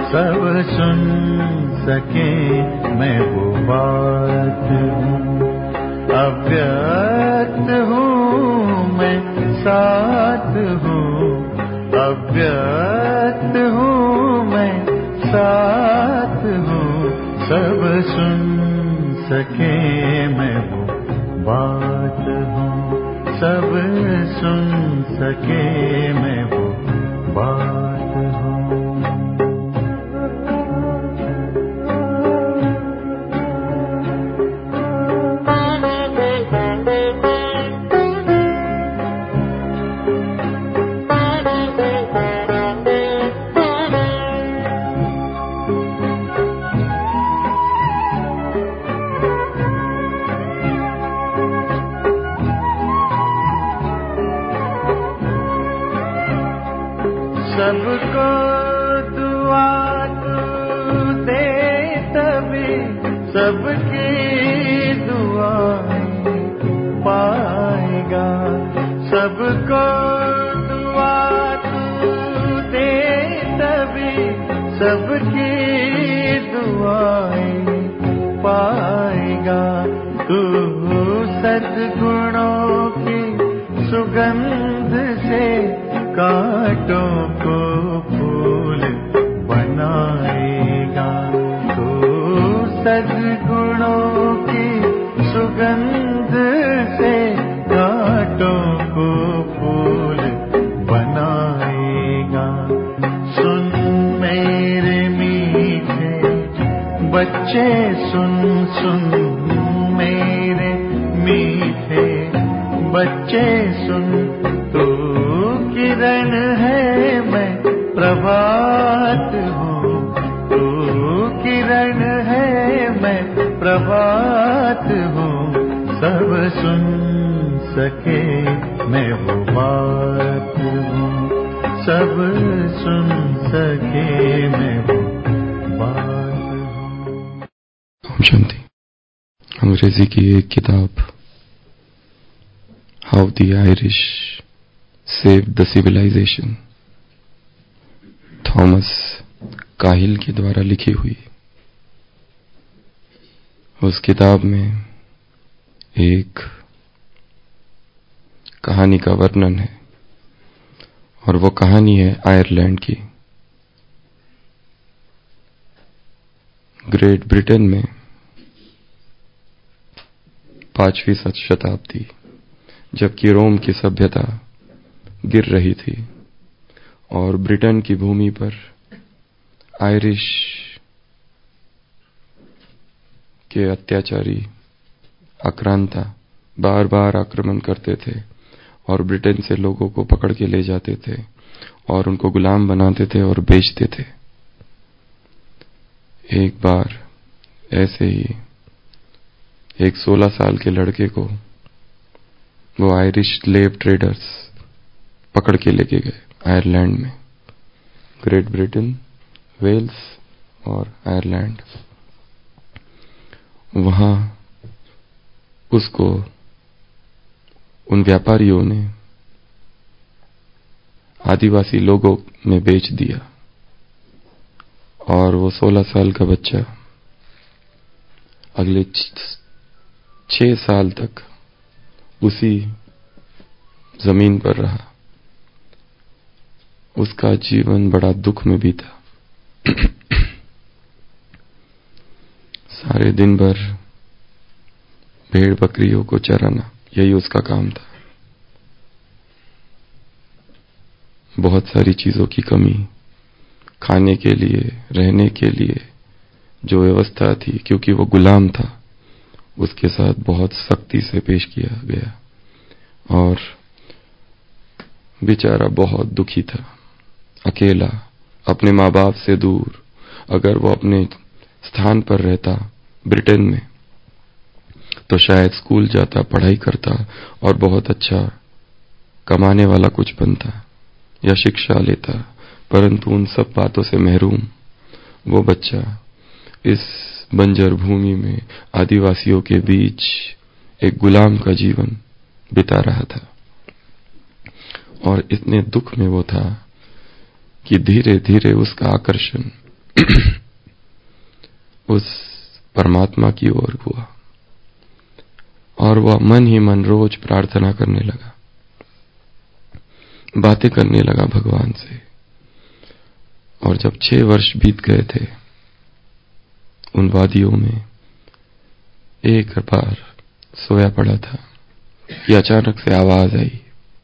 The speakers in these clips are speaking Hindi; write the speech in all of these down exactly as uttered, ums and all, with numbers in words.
सब सुन सके मैं वो बात हूँ। अव्यक्त हूँ मैं साथ हूँ, अव्यक्त हूँ मैं साथ हूँ। सब सुन सके मैं वो बात हूँ, सब सुन सके मैं वो बात हूँ। सबको दुआ तू दे तभी सबकी दुआएं पाएगा। सबको दुआ तू दे तभी सबकी दुआएं पाएगा। तू सद्गुणों की सुगंध से कांटों को फूल बनाएगा। तू सद्गुणों की सुगंध से कांटों को फूल बनाएगा। सुन मेरे मीठे बच्चे सुन, सुन मेरे मीठे बच्चे सुन। तू किरण है मैं प्रभात हूँ, तू किरण है मैं प्रभात हूँ। सब सुन सके मैं वो बात हूँ, सब सुन सके मैं वो बात हूँ। शांति। अंग्रेजी की एक किताब how the Irish saved the civilisation, Thomas Cahill के द्वारा लिखी हुई। उस किताब में एक कहानी का वर्णन है और वो कहानी है आयरलैंड की। ग्रेट ब्रिटेन में पांचवी शताब्दी जबकि रोम की सभ्यता गिर रही थी और ब्रिटेन की भूमि पर आयरिश के अत्याचारी आक्रांता बार बार आक्रमण करते थे और ब्रिटेन से लोगों को पकड़ के ले जाते थे और उनको गुलाम बनाते थे और बेचते थे। एक बार ऐसे ही एक सोलह साल के लड़के को वो आयरिश स्लेव ट्रेडर्स पकड़ के लेके गए आयरलैंड में, ग्रेट ब्रिटेन, वेल्स और आयरलैंड। वहां उसको उन व्यापारियों ने आदिवासी लोगों में बेच दिया और वो सोलह साल का बच्चा अगले छह साल तक उसी जमीन पर रहा। उसका जीवन बड़ा दुख में बीता। सारे दिन भर भेड़ बकरियों को चराना यही उसका काम था। बहुत सारी चीजों की कमी, खाने के लिए, रहने के लिए जो व्यवस्था थी, क्योंकि वो गुलाम था, उसके साथ बहुत सख्ती से पेश किया गया और बेचारा बहुत दुखी था, अकेला, अपने माँ बाप से दूर। अगर वो अपने स्थान पर रहता ब्रिटेन में तो शायद स्कूल जाता, पढ़ाई करता और बहुत अच्छा कमाने वाला कुछ बनता या शिक्षा लेता, परंतु उन सब बातों से महरूम वो बच्चा इस बंजर भूमि में आदिवासियों के बीच एक गुलाम का जीवन बिता रहा था। और इतने दुख में वो था कि धीरे धीरे उसका आकर्षण उस परमात्मा की ओर हुआ और वह मन ही मन रोज प्रार्थना करने लगा, बातें करने लगा भगवान से। और जब छह वर्ष बीत गए थे उन वादियों में, एक बार सोया पड़ा था कि अचानक से आवाज आई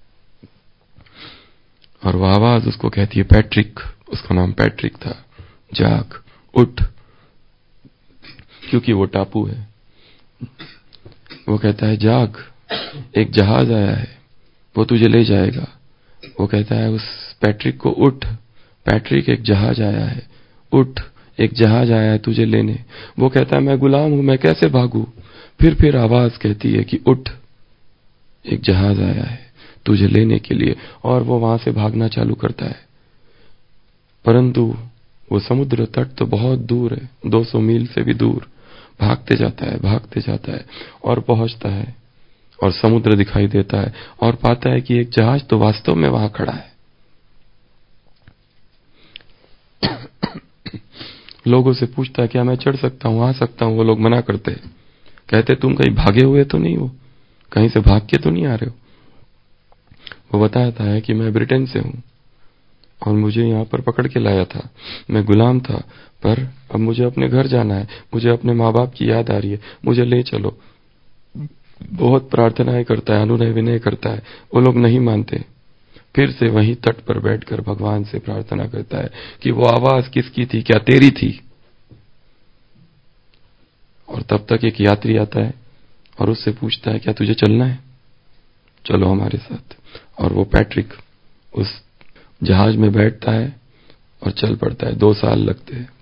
और वह आवाज उसको कहती है, पैट्रिक, उसका नाम पैट्रिक था, जाग, उठ, क्योंकि वो टापू है। वो कहता है, जाग, एक जहाज आया है, वो तुझे ले जाएगा। वो कहता है उस पैट्रिक को, उठ पैट्रिक, एक जहाज आया है, उठ, एक जहाज आया है तुझे लेने। वो कहता है, मैं गुलाम हूं, मैं कैसे भागूं? फिर फिर आवाज कहती है कि उठ, एक जहाज आया है तुझे लेने के लिए। और वो वहां से भागना चालू करता है, परंतु वो समुद्र तट तो बहुत दूर है, दो सौ मील से भी दूर। भागते जाता है, भागते जाता है और पहुंचता है और समुद्र दिखाई देता है और पाता है कि एक जहाज तो वास्तव में वहां खड़ा है। लोगों से पूछता है, क्या मैं चढ़ सकता हूं, आ सकता हूं? वो लोग मना करते हैं, कहते तुम कहीं भागे हुए तो नहीं हो, कहीं से भाग के तो नहीं आ रहे हो? वो बताता है कि मैं ब्रिटेन से हूं और मुझे यहां पर पकड़ के लाया था, मैं गुलाम था, पर अब मुझे अपने घर जाना है, मुझे अपने माँ बाप की याद आ रही है, मुझे ले चलो। बहुत प्रार्थनाएं करता है, अनुनय विनय करता है, वो लोग नहीं मानते। फिर से वहीं तट पर बैठकर भगवान से प्रार्थना करता है कि वो आवाज किसकी थी, क्या तेरी थी? और तब तक एक यात्री आता है और उससे पूछता है, क्या तुझे चलना है? चलो हमारे साथ। और वो पैट्रिक उस जहाज में बैठता है और चल पड़ता है। दो साल लगते हैं,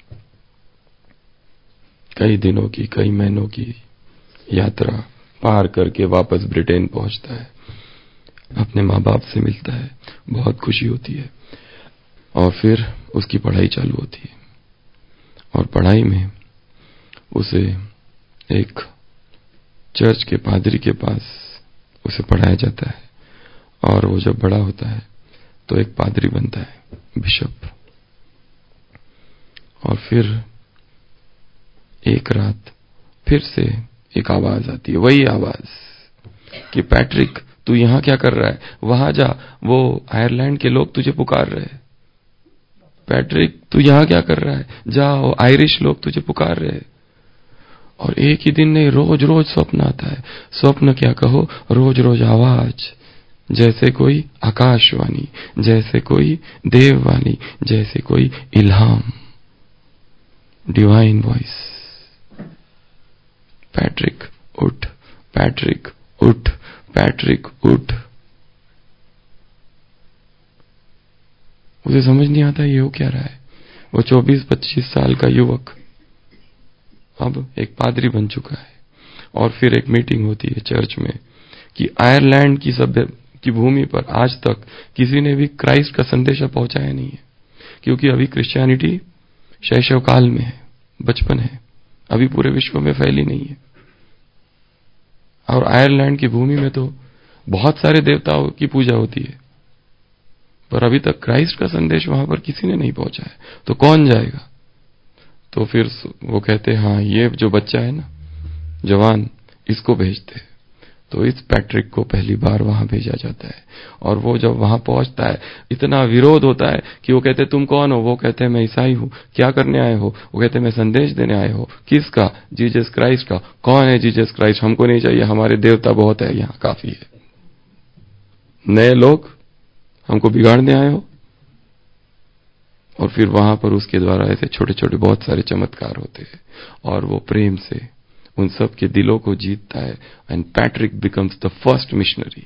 कई दिनों की, कई महीनों की यात्रा पार करके वापस ब्रिटेन पहुंचता है, अपने माँ बाप से मिलता है, बहुत खुशी होती है। और फिर उसकी पढ़ाई चालू होती है और पढ़ाई में उसे एक चर्च के पादरी के पास उसे पढ़ाया जाता है और वो जब बड़ा होता है तो एक पादरी बनता है, बिशप। और फिर एक रात फिर से एक आवाज आती है, वही आवाज कि पैट्रिक, तू यहां क्या कर रहा है? वहां जा, वो आयरलैंड के लोग तुझे पुकार रहे हैं। पैट्रिक, तू यहां क्या कर रहा है? जा, वो आयरिश लोग तुझे पुकार रहे हैं। और एक ही दिन नहीं, रोज रोज स्वप्न आता है। स्वप्न क्या कहो, रोज रोज आवाज, जैसे कोई आकाशवाणी, जैसे कोई देववाणी, जैसे कोई इल्हाम, डिवाइन वॉइस। पैट्रिक उठ, पैट्रिक उठ, पैट्रिक उठ। उसे समझ नहीं आता ये हो क्या रहा है। वो चौबीस पच्चीस साल का युवक अब एक पादरी बन चुका है। और फिर एक मीटिंग होती है चर्च में कि आयरलैंड की सभ्य की भूमि पर आज तक किसी ने भी क्राइस्ट का संदेशा पहुंचाया नहीं है, क्योंकि अभी क्रिश्चियनिटी शैशव काल में है, बचपन है, अभी पूरे विश्व में फैली नहीं है। और आयरलैंड की भूमि में तो बहुत सारे देवताओं की पूजा होती है, पर अभी तक क्राइस्ट का संदेश वहां पर किसी ने नहीं पहुंचाया, तो कौन जाएगा? तो फिर वो कहते हैं, हाँ, ये जो बच्चा है ना, जवान, इसको भेजते। तो इस पैट्रिक को पहली बार वहां भेजा जाता है। और वो जब वहां पहुंचता है, इतना विरोध होता है कि वो कहते, तुम कौन हो? वो कहते हैं, मैं ईसाई हूं। क्या करने आए हो? वो कहते हैं, मैं संदेश देने आए हो। किसका? जीसस क्राइस्ट का। कौन है जीसस क्राइस्ट? हमको नहीं चाहिए, हमारे देवता बहुत है, यहाँ काफी है। नए लोग, हमको बिगाड़ने आए हो? और फिर वहां पर उसके द्वारा ऐसे छोटे छोटे बहुत सारे चमत्कार होते हैं और वो प्रेम से उन सब के दिलों को जीतता है। And Patrick becomes the first missionary.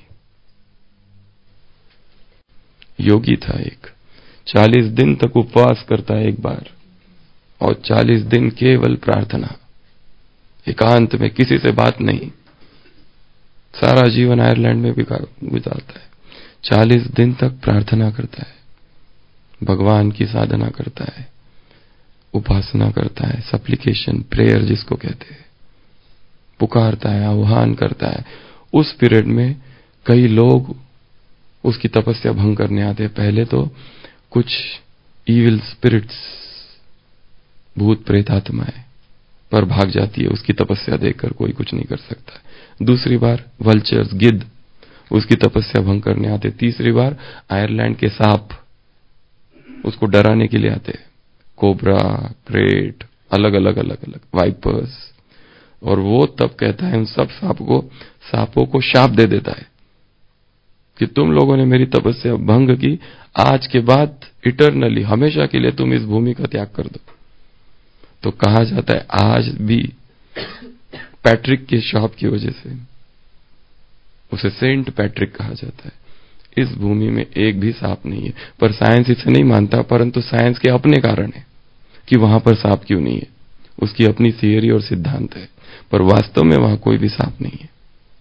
योगी था एक, चालीस दिन तक उपवास करता है एक बार, और चालीस दिन केवल प्रार्थना, एकांत में, किसी से बात नहीं। सारा जीवन आयरलैंड में गुजारता है, चालीस दिन तक प्रार्थना करता है, भगवान की साधना करता है, उपासना करता है, सप्लिकेशन, प्रेयर जिसको कहते हैं, पुकारता है, आह्वान करता है। उस पीरियड में कई लोग उसकी तपस्या भंग करने आते हैं। पहले तो कुछ इविल स्पिरिट्स भूत प्रेत आत्माएं पर भाग जाती है, उसकी तपस्या देखकर कोई कुछ नहीं कर सकता। दूसरी बार वल्चर्स, गिद्ध, उसकी तपस्या भंग करने आते। तीसरी बार आयरलैंड के सांप उसको डराने के लिए आते, कोबरा, क्रेट, अलग अलग अलग अलग वाइपर्स। और वो तब कहता है उन सब सांप को, सांपों को शाप दे देता है कि तुम लोगों ने मेरी तपस्या भंग की, आज के बाद इटरनली, हमेशा के लिए तुम इस भूमि का त्याग कर दो। तो कहा जाता है आज भी पैट्रिक के शाप की वजह से उसे सेंट पैट्रिक कहा जाता है। इस भूमि में एक भी सांप नहीं है, पर साइंस इसे नहीं मानता, परंतु साइंस के अपने कारण है कि वहां पर सांप क्यों नहीं है, उसकी अपनी थियरी और सिद्धांत है, पर वास्तव में वहां कोई भी सांप नहीं है।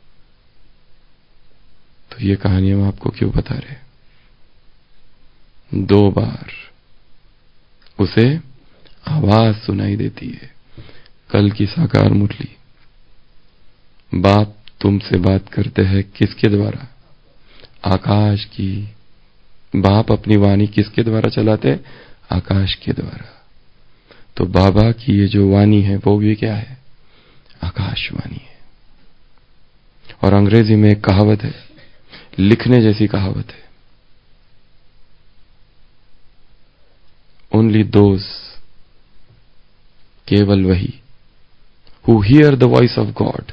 तो ये कहानी हम आपको क्यों बता रहे हैं? दो बार उसे आवाज सुनाई देती है, कल की साकार मुरली। बाप तुमसे बात करते हैं किसके द्वारा? आकाश की। बाप अपनी वाणी किसके द्वारा चलाते हैं? आकाश के द्वारा। तो बाबा की ये जो वाणी है वो भी क्या है? आकाशवाणी है। और अंग्रेजी में एक कहावत है, लिखने जैसी कहावत है, ओनली दोज, केवल वही, who hear the voice of God,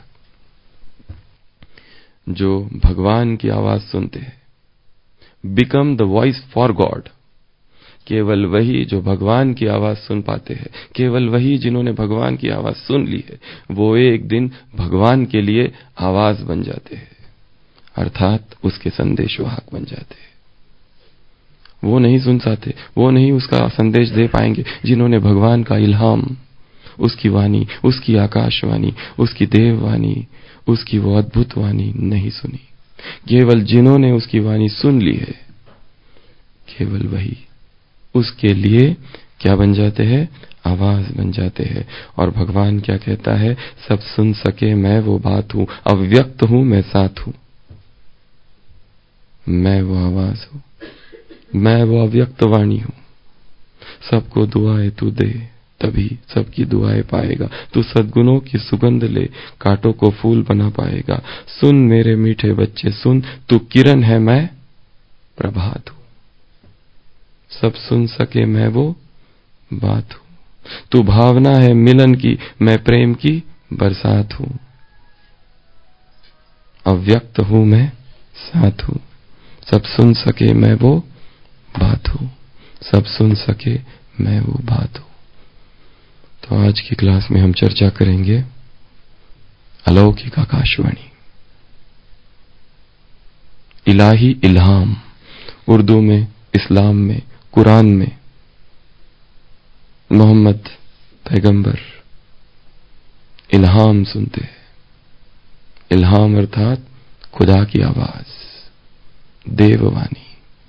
जो भगवान की आवाज सुनते हैं, become the voice for God, केवल वही जो भगवान की आवाज सुन पाते हैं, केवल वही जिन्होंने भगवान की आवाज सुन ली है, वो एक दिन भगवान के लिए आवाज बन जाते हैं, अर्थात उसके संदेशवाहक बन जाते हैं। वो नहीं सुन सकते, वो नहीं उसका संदेश दे पाएंगे जिन्होंने भगवान का इल्हाम, उसकी वाणी, उसकी आकाशवाणी, उसकी देववाणी, उसकी वो अद्भुत वाणी नहीं सुनी। केवल जिन्होंने उसकी वाणी सुन ली है, केवल वही उसके लिए क्या बन जाते हैं? आवाज बन जाते हैं। और भगवान क्या कहता है? सब सुन सके मैं वो बात हूं, अव्यक्त हूं मैं साथ हूं, मैं वो आवाज हूं, मैं वो अव्यक्त वाणी हूं। सबको दुआएं तू दे, तभी सबकी दुआएं पाएगा। तू सद्गुणों की सुगंध ले, कांटों को फूल बना पाएगा। सुन मेरे मीठे बच्चे सुन, तू किरण है मैं प्रभात हूं। सब सुन सके मैं वो बात हूं, तू भावना है मिलन की, मैं प्रेम की बरसात हूं। अव्यक्त हूं मैं साथ हूं, सब सुन सके मैं वो बात हूं, सब सुन सके मैं वो बात हूं। तो आज की क्लास में हम चर्चा करेंगे अलौकिक आकाशवाणी, इलाही इल्हाम। उर्दू में, इस्लाम में, कुरान में मोहम्मद पैगंबर इल्हाम सुनते हैं। इल्हाम अर्थात खुदा की आवाज, देववाणी।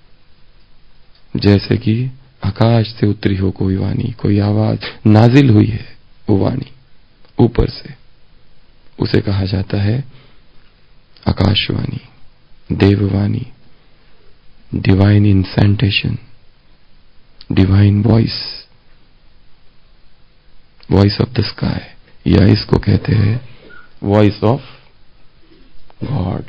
जैसे कि आकाश से उतरी हो कोई वाणी, कोई आवाज नाजिल हुई है, वो वाणी ऊपर से, उसे कहा जाता है आकाशवाणी, देववाणी, divine incantation, divine voice, voice of the sky, या इसको कहते हैं वॉइस ऑफ गॉड।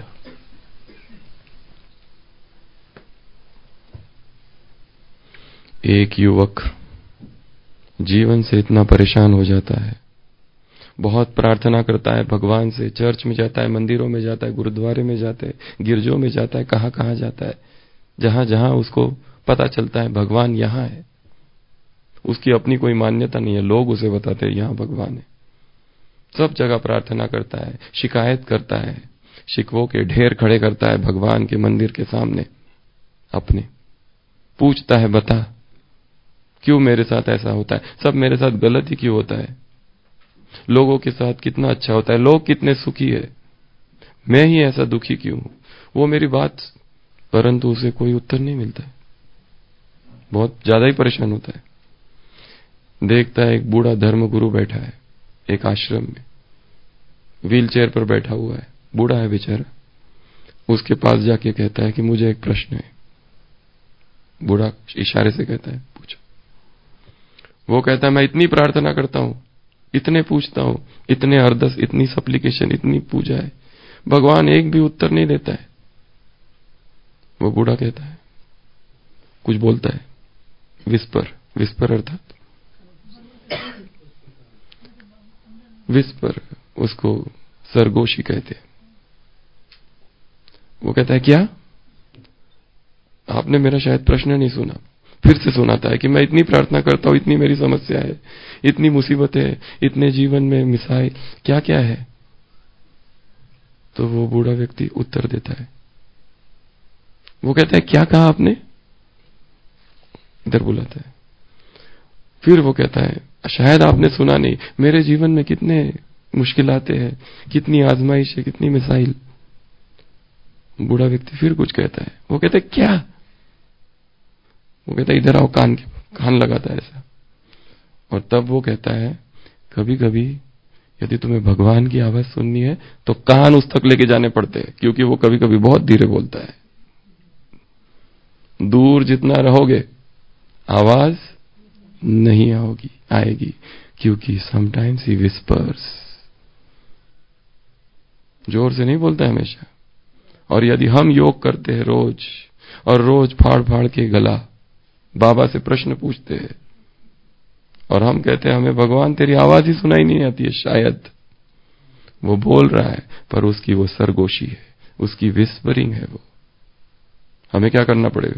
एक युवक जीवन से इतना परेशान हो जाता है, बहुत प्रार्थना करता है भगवान से, चर्च में जाता है, मंदिरों में जाता है, गुरुद्वारे में जाता है, गिरजों में जाता है, कहां कहां जाता है, जहां जहां उसको पता चलता है भगवान यहां है। उसकी अपनी कोई मान्यता नहीं है, लोग उसे बताते हैं यहां भगवान है। सब जगह प्रार्थना करता है, शिकायत करता है, शिकवों के ढेर खड़े करता है भगवान के मंदिर के सामने अपने, पूछता है बता क्यों मेरे साथ ऐसा होता है, सब मेरे साथ गलत ही क्यों होता है, लोगों के साथ कितना अच्छा होता है, लोग कितने सुखी है, मैं ही ऐसा दुखी क्यों हूं। वो मेरी बात, परंतु उसे कोई उत्तर नहीं मिलता है, बहुत ज्यादा ही परेशान होता है। देखता है एक बूढ़ा धर्मगुरु बैठा है एक आश्रम में, व्हील चेयर पर बैठा हुआ है, बूढ़ा है बेचारा। उसके पास जाके कहता है कि मुझे एक प्रश्न है। बूढ़ा इशारे से कहता है पूछो। वो कहता है मैं इतनी प्रार्थना करता हूं, इतने पूछता हूं, इतने अरदस, इतनी सप्लीकेशन, इतनी पूजा है, भगवान एक भी उत्तर नहीं देता है। वो बूढ़ा कहता है, कुछ बोलता है, विस्पर, विस्पर अर्थात विस्पर, उसको सरगोशी कहते हैं। वो कहता है क्या? आपने मेरा शायद प्रश्न नहीं सुना। फिर से सुनाता है कि मैं इतनी प्रार्थना करता हूं, इतनी मेरी समस्या है, इतनी मुसीबतें, इतने जीवन में मिसाइल, क्या क्या है? तो वो बूढ़ा व्यक्ति उत्तर देता है। वो कहता है क्या कहा आपने? इधर बुलाता है। फिर वो कहता है शायद आपने सुना नहीं, मेरे जीवन में कितने मुश्किलातें हैं, कितनी आजमाइश है, कितनी मिसाइल। बूढ़ा व्यक्ति फिर कुछ कहता है। वो कहता है क्या? वो कहता है इधर आओ, कान कान लगाता है ऐसा। और तब वो कहता है कभी कभी यदि तुम्हें भगवान की आवाज सुननी है तो कान उस तक लेके जाने पड़ते हैं, क्योंकि वो कभी कभी बहुत धीरे बोलता है। दूर जितना रहोगे आवाज नहीं आओगी आएगी, क्योंकि समटाइम्स ही विस्पर्स। जोर से नहीं बोलता है हमेशा। और यदि हम योग करते हैं रोज, और रोज फाड़ फाड़ के गला बाबा से प्रश्न पूछते हैं, और हम कहते हैं हमें भगवान तेरी आवाज ही सुनाई नहीं आती है, शायद वो बोल रहा है पर उसकी वो सरगोशी है, उसकी विस्परिंग है। वो हमें क्या करना पड़ेगा?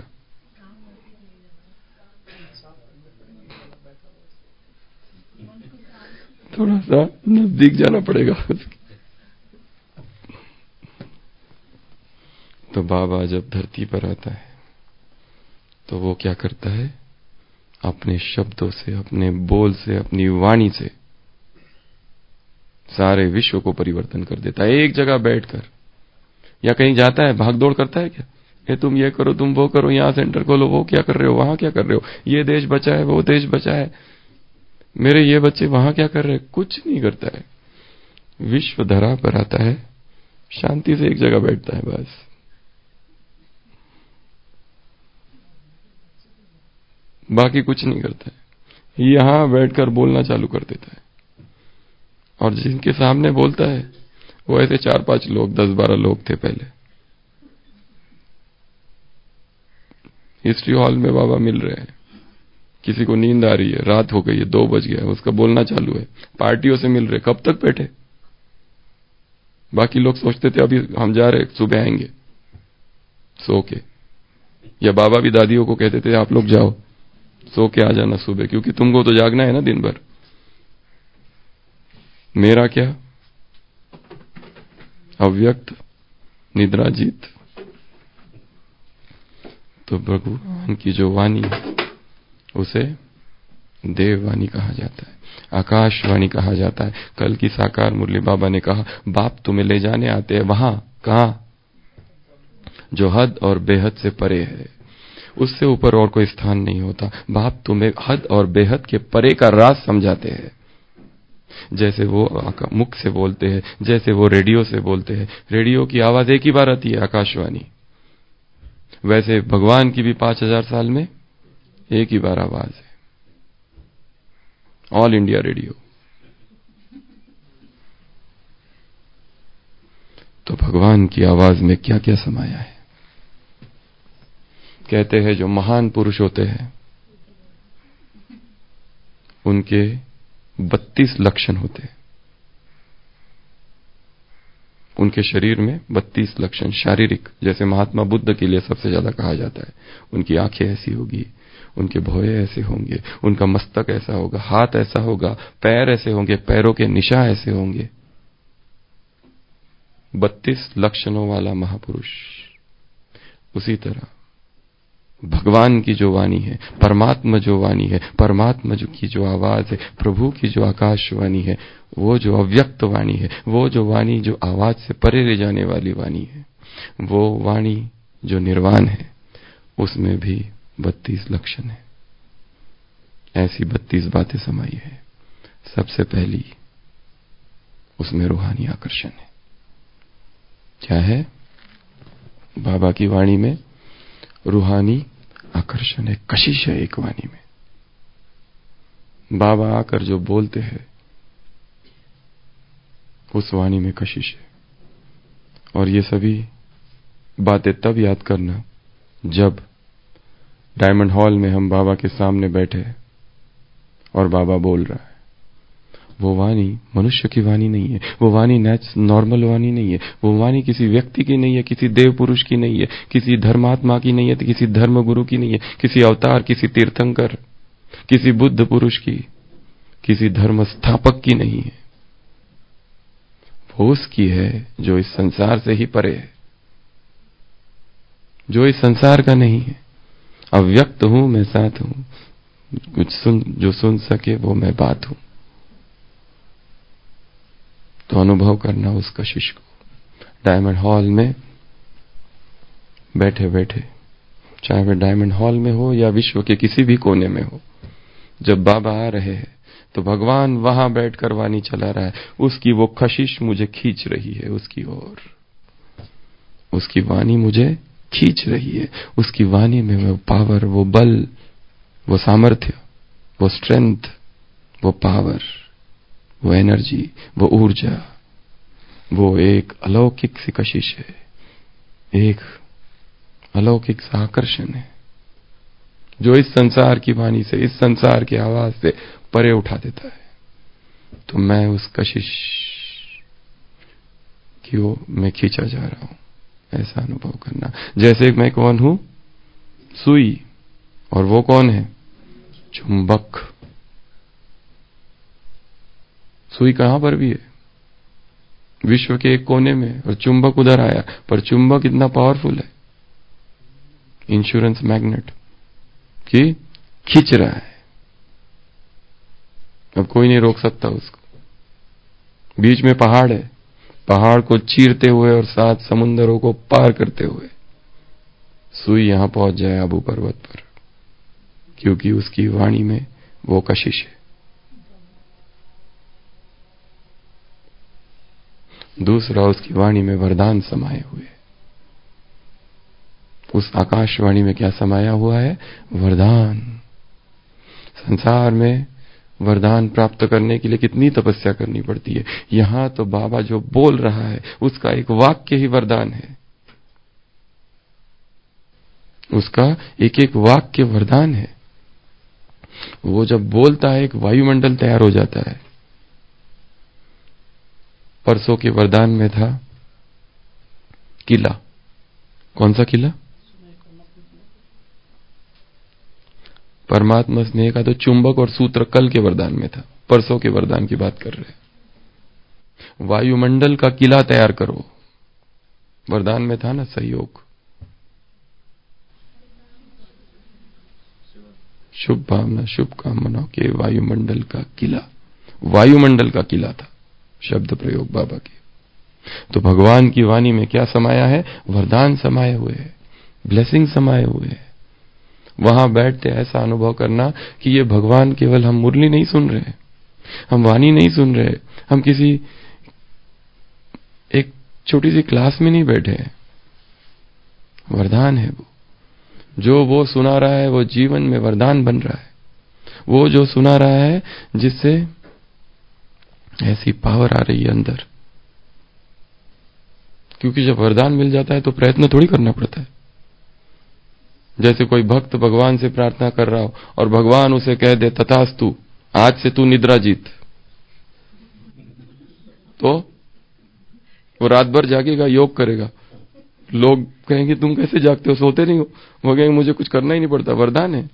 थोड़ा सा नजदीक जाना पड़ेगा। तो बाबा जब धरती पर आता है तो वो क्या करता है? अपने शब्दों से, अपने बोल से, अपनी वाणी से सारे विश्व को परिवर्तन कर देता है। एक जगह बैठकर, या कहीं जाता है भागदौड़ करता है क्या? ये तुम ये करो, तुम वो करो, यहां सेंटर खोलो, वो क्या कर रहे हो, वहां क्या कर रहे हो, ये देश बचा है, वो देश बचा है, मेरे ये बच्चे वहां क्या कर रहे हैं? कुछ नहीं करता है। विश्व धरा पर आता है, शांति से एक जगह बैठता है, बस। बाकी कुछ नहीं करता है। यहां बैठकर बोलना चालू कर देता है, और जिनके सामने बोलता है वो ऐसे चार पांच लोग, दस बारह लोग थे पहले। हिस्ट्री हॉल में बाबा मिल रहे हैं, किसी को नींद आ रही है, रात हो गई है, दो बज गया, उसका बोलना चालू है, पार्टियों से मिल रहे, कब तक बैठे? बाकी लोग सोचते थे अभी हम जा रहे, सुबह आएंगे सो के, या बाबा भी दादियों को कहते थे आप लोग जाओ सो के आ जाना सुबह, क्योंकि तुमको तो जागना है ना दिन भर। मेरा क्या? अव्यक्त निद्रा जीत। तो भगवान की जो वाणी उसे देववाणी कहा जाता है, आकाशवाणी कहा जाता है। कल की साकार मुरली बाबा ने कहा, बाप तुम्हें ले जाने आते हैं वहां, कहां? जो हद और बेहद से परे है, उससे ऊपर और कोई स्थान नहीं होता। बाप तुम्हें हद और बेहद के परे का राज समझाते हैं। जैसे वो मुख से बोलते हैं, जैसे वो रेडियो से बोलते हैं, रेडियो की आवाज एक ही बार आती है, आकाशवाणी, वैसे भगवान की भी पांच हजार साल में एक ही बार आवाज है, ऑल इंडिया रेडियो। तो भगवान की आवाज में क्या क्या समाया है। कहते हैं जो महान पुरुष होते हैं उनके बत्तीस लक्षण होते हैं, उनके शरीर में बत्तीस लक्षण शारीरिक। जैसे महात्मा बुद्ध के लिए सबसे ज्यादा कहा जाता है, उनकी आंखें ऐसी होगी, उनके भौए ऐसे होंगे, उनका मस्तक ऐसा होगा, हाथ ऐसा होगा, पैर ऐसे होंगे, पैरों के निशान ऐसे होंगे। बत्तीस लक्षणों वाला महापुरुष। उसी तरह भगवान की जो वाणी है, परमात्मा जो वाणी है, परमात्मा जो की जो आवाज है, प्रभु की जो आकाशवाणी है, वो जो अव्यक्त वाणी है, वो जो वाणी जो आवाज से परे ले जाने वाली वाणी है, वो वाणी जो निर्वाण है, उसमें भी बत्तीस लक्षण है। ऐसी बत्तीस बातें समाई है। सबसे पहली उसमें रूहानी आकर्षण है। क्या है? बाबा की वाणी में रूहानी आकर्षण है, कशिश है एक वाणी में। बाबा आकर जो बोलते हैं उस वाणी में कशिश है। और ये सभी बातें तब याद करना जब डायमंड हॉल में हम बाबा के सामने बैठे और बाबा बोल रहा है। वो वाणी मनुष्य की वाणी नहीं है, वो वाणी नॉर्मल वाणी नहीं है, वो वाणी किसी व्यक्ति की नहीं है, किसी देव पुरुष की नहीं है, किसी धर्मात्मा की नहीं है, किसी धर्म गुरु की नहीं है, किसी अवतार, किसी तीर्थंकर, किसी बुद्ध पुरुष की, किसी धर्म स्थापक की नहीं है। वो उसकी है जो इस संसार से ही परे है, जो इस संसार का नहीं है। अव्यक्त हूं मैं, साथ हूं, कुछ सुन जो सुन सके वो मैं बात हूं। तो अनुभव करना उस कशिश को डायमंड हॉल में बैठे बैठे, चाहे वह डायमंड हॉल में हो या विश्व के किसी भी कोने में हो। जब बाबा आ रहे हैं तो भगवान वहां बैठकर वाणी चला रहा है, उसकी वो कशिश मुझे खींच रही है उसकी ओर, उसकी वाणी मुझे खींच रही है। उसकी वाणी में वो पावर, वो बल, वो सामर्थ्य, वो स्ट्रेंथ, वो पावर, वो एनर्जी, वो ऊर्जा, वो एक अलौकिक सी कशिश है, एक अलौकिक सा आकर्षण है जो इस संसार की वाणी से, इस संसार की आवाज से परे उठा देता है। तो मैं उस कशिश की ओर मैं खींचा जा रहा हूं, ऐसा अनुभव करना। जैसे मैं कौन हूं? सुई। और वो कौन है? चुंबक। सुई कहां पर भी है? विश्व के एक कोने में, और चुंबक उधर आया, पर चुंबक इतना पावरफुल है, इंश्योरेंस मैग्नेट, कि खींच रहा है। अब कोई नहीं रोक सकता उसको। बीच में पहाड़ है, पहाड़ को चीरते हुए और सात समुंदरों को पार करते हुए सुई यहां पहुंच जाए आबू पर्वत पर, क्योंकि उसकी वाणी में वो कशिश है। दूसरा, उसकी वाणी में वरदान समाये हुए। उस आकाशवाणी में क्या समाया हुआ है? वरदान। संसार में वरदान प्राप्त करने के लिए कितनी तपस्या करनी पड़ती है। यहां तो बाबा जो बोल रहा है उसका एक वाक्य ही वरदान है, उसका एक एक वाक्य वरदान है। वो जब बोलता है एक वायुमंडल तैयार हो जाता है। परसों के वरदान में था किला। कौन सा किला? परमात्मा स्नेह का तो चुंबक और सूत्र कल के वरदान में था, परसों के वरदान की बात कर रहे हैं। वायुमंडल का किला तैयार करो, वरदान में था ना सहयोग। शुभ भावना, शुभ कामना के वायुमंडल का किला, वायुमंडल का किला था शब्द प्रयोग बाबा के। तो भगवान की वाणी में क्या समाया है? वरदान समाये हुए हैं, ब्लेसिंग समाये हुए हैं। वहां बैठते ऐसा अनुभव करना कि ये भगवान केवल हम मुरली नहीं सुन रहे, हम वाणी नहीं सुन रहे, हम किसी एक छोटी सी क्लास में नहीं बैठे हैं। वरदान है वो, जो वो सुना रहा है वो जीवन में वरदान बन रहा है। वो जो सुना रहा है जिससे ऐसी पावर आ रही है अंदर, क्योंकि जब वरदान मिल जाता है तो प्रयत्न थोड़ी करना पड़ता है। जैसे कोई भक्त भगवान से प्रार्थना कर रहा हो और भगवान उसे कह दे तथास्तु, आज से तू निद्रा जीत, तो वो रात भर जागेगा, योग करेगा। लोग कहेंगे तुम कैसे जागते हो, सोते नहीं हो? वो कहेंगे मुझे कुछ करना ही नहीं पड़ता, वरदान है,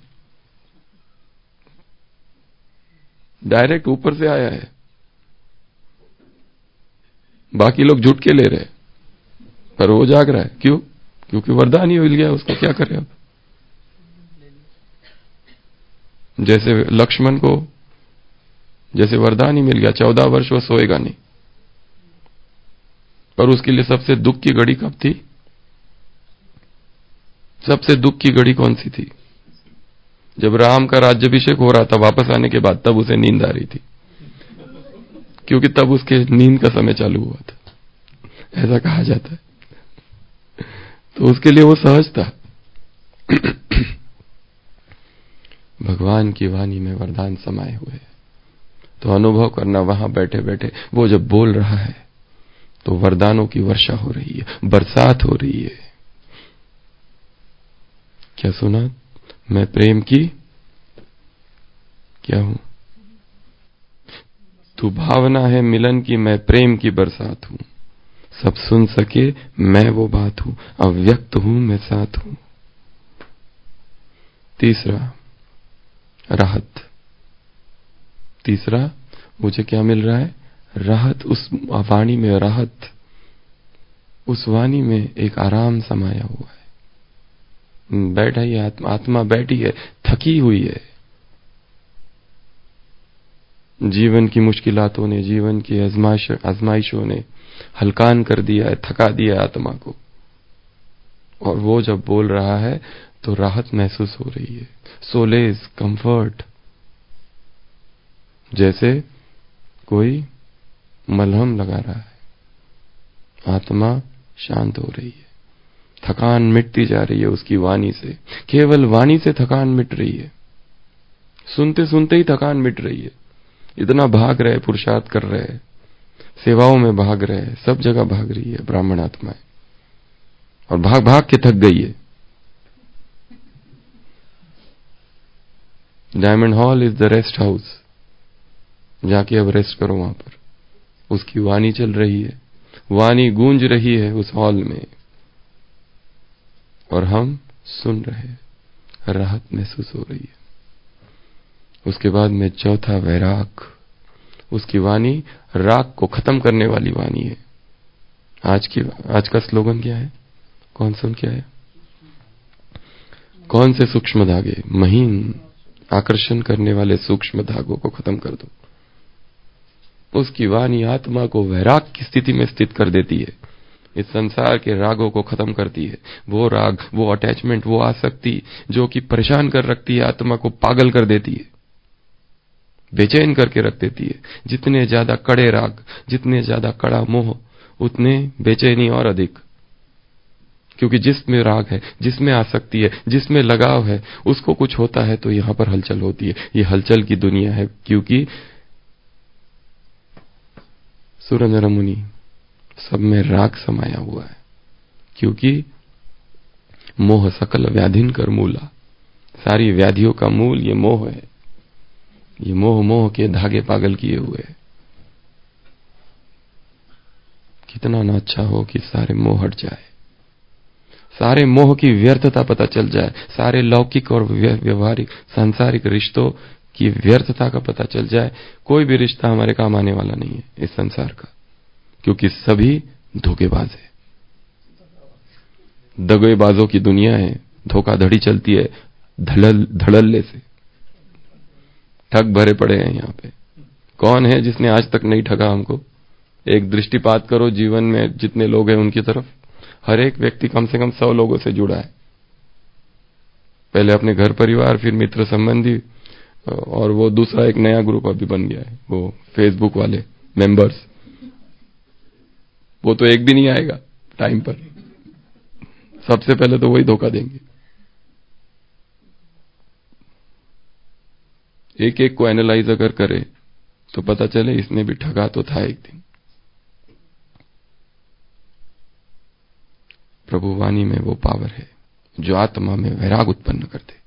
डायरेक्ट ऊपर से आया है। बाकी लोग झुटके ले रहे हैं, पर वो जाग रहा है। क्यों? क्योंकि वरदान ही मिल गया उसको, क्या करे अब। जैसे लक्ष्मण को जैसे वरदान ही मिल गया, चौदह वर्ष वो सोएगा नहीं, पर उसके लिए सबसे दुख की घड़ी कब थी? सबसे दुख की घड़ी कौन सी थी? जब राम का राज्याभिषेक हो रहा था, वापस आने के बाद, तब उसे नींद आ रही थी, क्योंकि तब उसके नींद का समय चालू हुआ था, ऐसा कहा जाता है। तो उसके लिए वो सहज था। भगवान की वाणी में वरदान समाये हुए हैं। तो अनुभव करना, वहां बैठे बैठे वो जब बोल रहा है तो वरदानों की वर्षा हो रही है, बरसात हो रही है। क्या सुना? मैं प्रेम की क्या हूं? तू भावना है मिलन की, मैं प्रेम की बरसात हूं। सब सुन सके मैं वो बात हूं, अव्यक्त हूं मैं साथ हूं। तीसरा, राहत। तीसरा, मुझे क्या मिल रहा है? राहत। उस वाणी में राहत, उस वाणी में एक आराम समाया हुआ है। बैठा ही आत्मा, आत्मा बैठी है, थकी हुई है। जीवन की मुश्किलातों ने, जीवन की आजमाइश आजमाइशों ने हलकान कर दिया है, थका दिया है आत्मा को। और वो जब बोल रहा है तो राहत महसूस हो रही है, सोलेस, कंफर्ट। जैसे कोई मलहम लगा रहा है, आत्मा शांत हो रही है, थकान मिटती जा रही है उसकी वाणी से। केवल वाणी से थकान मिट रही है, सुनते सुनते ही थकान मिट रही है। इतना भाग रहे, पुरुषार्थ कर रहे, सेवाओं में भाग रहे, सब जगह भाग रही है ब्राह्मण आत्माएं, और भाग भाग के थक गई है। Diamond hall is the rest house, जाके अब रेस्ट करो वहां पर। उसकी वाणी चल रही है, वाणी गूंज रही है उस हॉल में, और हम सुन रहे, राहत महसूस हो रही है। उसके बाद में चौथा, वैराग। उसकी वाणी राग को खत्म करने वाली वाणी है। आज की आज का स्लोगन क्या है? कौन सुन क्या है? कौन से सूक्ष्म धागे, महीन आकर्षण करने वाले सूक्ष्म धागों को खत्म कर दो। उसकी वाणी आत्मा को वैराग की स्थिति में स्थित कर देती है, इस संसार के रागों को खत्म करती है। वो राग, वो अटैचमेंट, वो आसक्ति जो कि परेशान कर रखती है, आत्मा को पागल कर देती है, बेचैन करके रख देती है। जितने ज्यादा कड़े राग, जितने ज्यादा कड़ा मोह, उतने बेचैनी और अधिक। क्योंकि जिसमें राग है, जिसमें आसक्ति है, जिसमें लगाव है, उसको कुछ होता है तो यहां पर हलचल होती है। ये हलचल की दुनिया है, क्योंकि सुरेंद्र मुनि सब में राग समाया हुआ है। क्योंकि मोह सकल व्याधिन कर मूला, सारी व्याधियों का मूल ये मोह है। ये मोह मोह के धागे पागल किए हुए है। कितना ना अच्छा हो कि सारे मोह हट जाए, सारे मोह की व्यर्थता पता चल जाए, सारे लौकिक और व्यवहारिक सांसारिक रिश्तों की व्यर्थता का पता चल जाए। कोई भी रिश्ता हमारे काम आने वाला नहीं है इस संसार का, क्योंकि सभी धोखेबाज है। दगेबाजों की दुनिया है, धोखाधड़ी चलती है, धड़ल धड़ल्ले से। ठग भरे पड़े हैं यहां पे। कौन है जिसने आज तक नहीं ठगा हमको? एक दृष्टिपात करो जीवन में जितने लोग हैं उनकी तरफ, हर एक व्यक्ति कम से कम सौ लोगों से जुड़ा है। पहले अपने घर परिवार, फिर मित्र संबंधी, और वो दूसरा एक नया ग्रुप अभी बन गया है, वो फेसबुक वाले मेंबर्स। वो तो एक भी नहीं आएगा टाइम पर, सबसे पहले तो वही धोखा देंगे। एक एक को एनालाइज अगर करे तो पता चले इसने भी ठगा तो था एक दिन। प्रभु वाणी में वो पावर है जो आत्मा में वैराग उत्पन्न कर दे।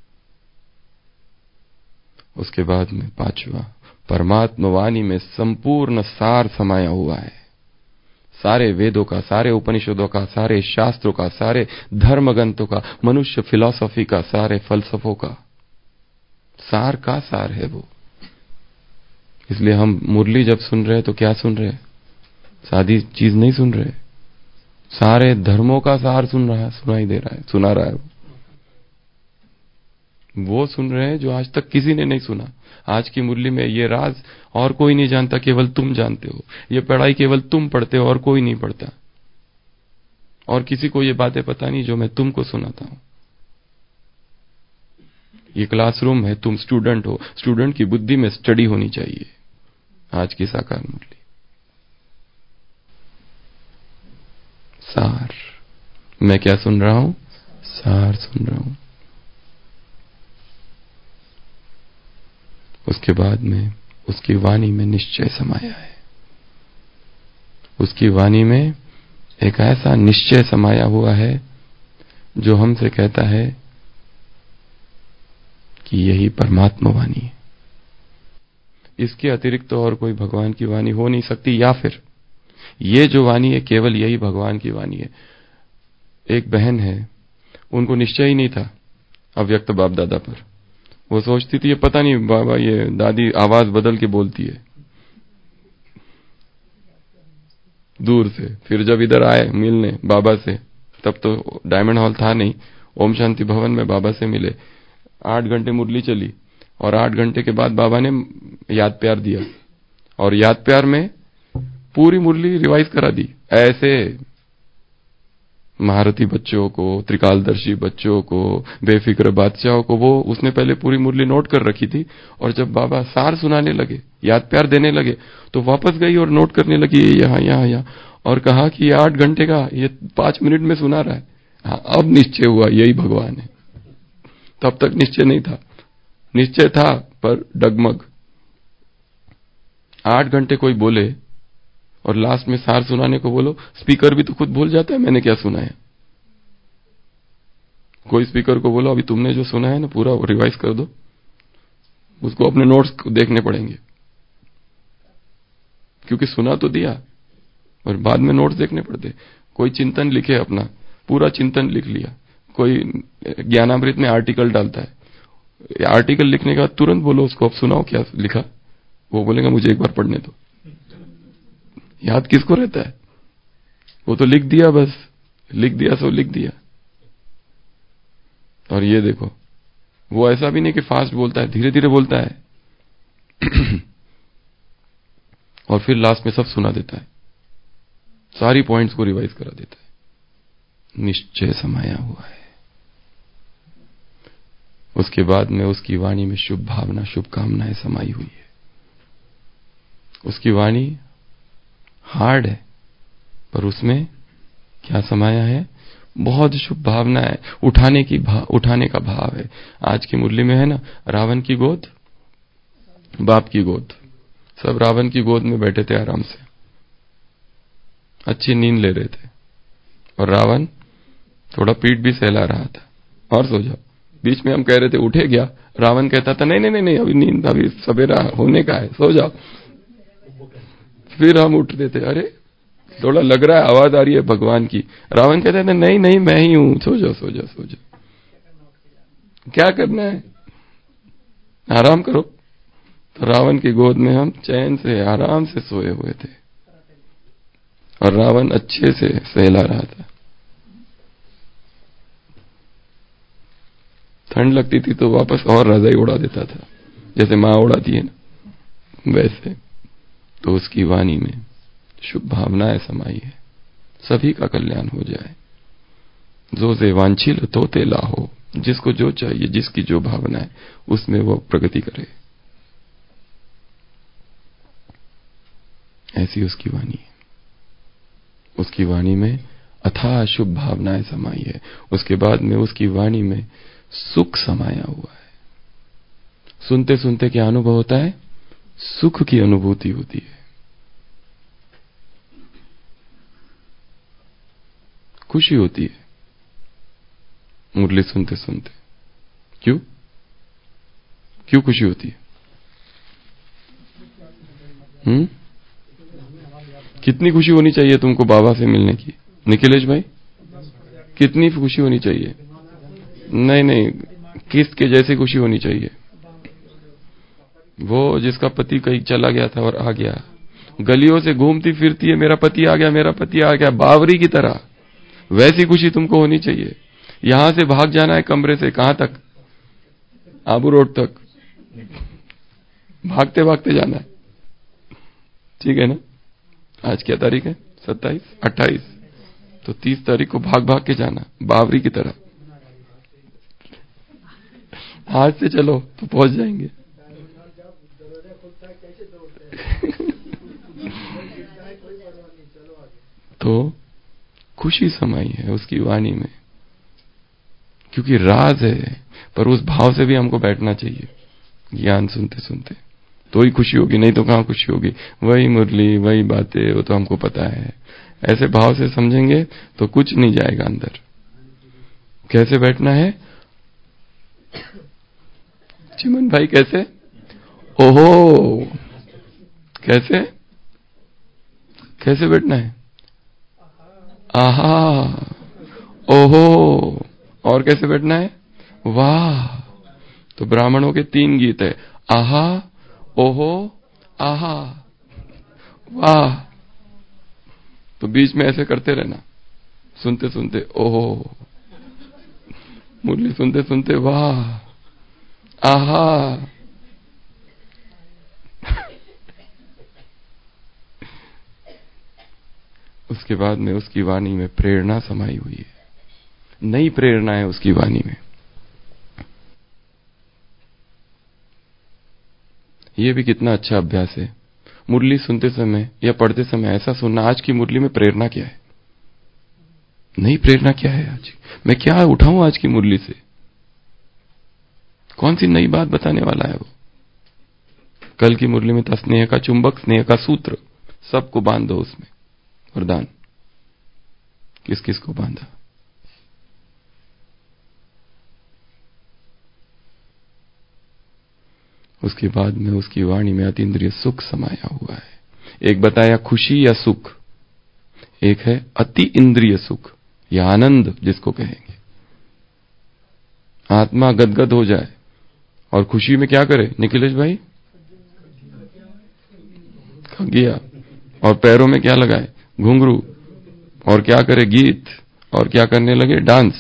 उसके बाद में पांचवा, परमात्मा वाणी में संपूर्ण सार समाया हुआ है। सारे वेदों का, सारे उपनिषदों का, सारे शास्त्रों का, सारे धर्म ग्रंथों का, मनुष्य फिलॉसफी का, सारे फलसफों का सार का सार है वो। इसलिए हम मुरली जब सुन रहे हैं तो क्या सुन रहे हैं? सादी चीज नहीं सुन रहे, सारे धर्मों का सार सुन रहा है, सुनाई दे रहा है, सुना रहा है। वो वो सुन रहे हैं जो आज तक किसी ने नहीं सुना। आज की मुरली में ये राज और कोई नहीं जानता, केवल तुम जानते हो। ये पढ़ाई केवल तुम पढ़ते हो और कोई नहीं पढ़ता, और किसी को ये बातें पता नहीं जो मैं तुमको सुनाता हूं। ये क्लासरूम है, तुम स्टूडेंट हो, स्टूडेंट की बुद्धि में स्टडी होनी चाहिए। आज की साकार मुरली सार, मैं क्या सुन रहा हूं? सार सुन रहा हूं। उसके बाद में उसकी वाणी में निश्चय समाया है। उसकी वाणी में एक ऐसा निश्चय समाया हुआ है जो हमसे कहता है कि यही परमात्मा वाणी है। इसके अतिरिक्त तो और कोई भगवान की वाणी हो नहीं सकती, या फिर ये जो वाणी है केवल यही भगवान की वाणी है। एक बहन है, उनको निश्चय ही नहीं था अव्यक्त बाप दादा पर। वो सोचती थी ये पता नहीं बाबा, ये दादी आवाज बदल के बोलती है दूर से। फिर जब इधर आए मिलने बाबा से, तब तो डायमंड हॉल था नहीं, ओम शांति भवन में बाबा से मिले। आठ घंटे मुरली चली और आठ घंटे के बाद बाबा ने याद प्यार दिया और याद प्यार में पूरी मुरली रिवाइज करा दी। ऐसे महारथी बच्चों को, त्रिकालदर्शी बच्चों को, बेफिक्र बादशाहों को वो उसने पहले पूरी मुरली नोट कर रखी थी। और जब बाबा सार सुनाने लगे, याद प्यार देने लगे, तो वापस गई और नोट करने लगी यहां यहां यहां, और कहा कि ये आठ घंटे का ये पांच मिनट में सुना रहा है। हाँ, अब निश्चय हुआ यही भगवान है। तब तक निश्चय नहीं था, निश्चय था पर डगमग। आठ घंटे कोई बोले और लास्ट में सार सुनाने को बोलो, स्पीकर भी तो खुद भूल जाता है मैंने क्या सुना है। कोई स्पीकर को बोलो अभी तुमने जो सुना है ना पूरा रिवाइज कर दो, उसको अपने नोट्स देखने पड़ेंगे, क्योंकि सुना तो दिया और बाद में नोट्स देखने पड़ते। कोई चिंतन लिखे, अपना पूरा चिंतन लिख लिया। कोई ज्ञानामृत में आर्टिकल डालता है, आर्टिकल लिखने के बाद तुरंत बोलो उसको अब सुनाओ क्या लिखा। वो बोलेगा मुझे एक बार पढ़ने दो। याद किसको रहता है? वो तो लिख दिया, बस लिख दिया सो लिख दिया। और ये देखो, वो ऐसा भी नहीं कि फास्ट बोलता है, धीरे धीरे बोलता है और फिर लास्ट में सब सुना देता है, सारी पॉइंट्स को रिवाइज करा देता है। निश्चय समाया हुआ है। उसके बाद में उसकी वाणी में शुभ भावना, शुभकामनाएं समाई हुई है। उसकी वाणी हार्ड है पर उसमें क्या समाया है? बहुत शुभ भावना है, उठाने की भाव, उठाने का भाव है। आज की मुरली में है ना, रावण की गोद, बाप की गोद, सब रावण की गोद में बैठे थे आराम से, अच्छी नींद ले रहे थे और रावण थोड़ा पीठ भी सहला रहा था। और सो जाओ, बीच में हम कह रहे थे उठे क्या, रावण कहता था नहीं नहीं नहीं अभी नींद, अभी सवेरा होने का है, सो जाओ। फिर हम उठते थे, अरे थोड़ा लग रहा है आवाज आ रही है भगवान की। रावण कहते थे नहीं नहीं मैं ही हूं, सो जाओ सो जाओ सो जाओ, क्या करना है, आराम करो। तो रावण की गोद में हम चैन से आराम से सोए हुए थे और रावण अच्छे से सहला रहा था। ठंड लगती थी तो वापस और रजाई उड़ा देता था, जैसे मां उड़ाती है ना वैसे। तो उसकी वाणी में शुभ भावनाएं समाई है, सभी का कल्याण हो जाए। जो से वांछिल तो ते लाहो, जिसको जो चाहिए, जिसकी जो भावना है उसमें वो प्रगति करे, ऐसी उसकी वाणी है। उसकी वाणी में अथाह शुभ भावनाएं समाई है। उसके बाद में उसकी वाणी में सुख समाया हुआ है। सुनते सुनते क्या अनुभव होता है? सुख की अनुभूति होती है, खुशी होती है मुरली सुनते सुनते। क्यों क्यों खुशी होती है? हम्म कितनी खुशी होनी चाहिए तुमको बाबा से मिलने की निखिलेश भाई? कितनी खुशी होनी चाहिए? नहीं नहीं, किसके जैसी खुशी होनी चाहिए? वो जिसका पति कहीं चला गया था और आ गया, गलियों से घूमती फिरती है, मेरा पति आ गया मेरा पति आ गया, बावरी की तरह, वैसी खुशी तुमको होनी चाहिए। यहां से भाग जाना है कमरे से, कहां तक? आबू रोड तक भागते भागते जाना है, ठीक है ना? आज क्या तारीख है? सत्ताईस, अट्ठाईस, तो तीस तारीख को भाग भाग के जाना बावरी की तरह। आज से चलो तो पहुंच जाएंगे। तो खुशी समाई है उसकी वाणी में, क्योंकि राज है, पर उस भाव से भी हमको बैठना चाहिए। ज्ञान सुनते सुनते तो ही खुशी होगी, नहीं तो कहां खुशी होगी। वही मुरली, वही बातें, वो तो हमको पता है। ऐसे भाव से समझेंगे तो कुछ नहीं जाएगा अंदर। कैसे बैठना है चिमन भाई? कैसे? ओहो, कैसे कैसे बैठना है? आहा, ओहो। और कैसे बैठना है? वाह। तो ब्राह्मणों के तीन गीत है, आहा, ओहो, आहा, वाह। तो बीच में ऐसे करते रहना, सुनते सुनते ओहो, मुरली सुनते सुनते वाह, आहा। उसके बाद में उसकी वाणी में प्रेरणा समाई हुई है, नई प्रेरणा है उसकी वाणी में। यह भी कितना अच्छा अभ्यास है। मुरली सुनते समय या पढ़ते समय ऐसा सुनना, आज की मुरली में प्रेरणा क्या है, नई प्रेरणा क्या है, आज मैं क्या उठाऊं आज की मुरली से, कौन सी नई बात बताने वाला है वो। कल की मुरली में था स्नेह का चुंबक, स्नेह का सूत्र, सबको बांध दो उसमें। वरदान किस किस को बांधा? उसके बाद में उसकी वाणी में अतीन्द्रिय सुख समाया हुआ है। एक बताया खुशी या सुख, एक है अति इंद्रिय सुख या आनंद जिसको कहेंगे। आत्मा गदगद हो जाए और खुशी में क्या करे निखिलेश भाई? खगिया। और पैरों में क्या लगाए? घुंघरू। और क्या करे? गीत। और क्या करने लगे? डांस।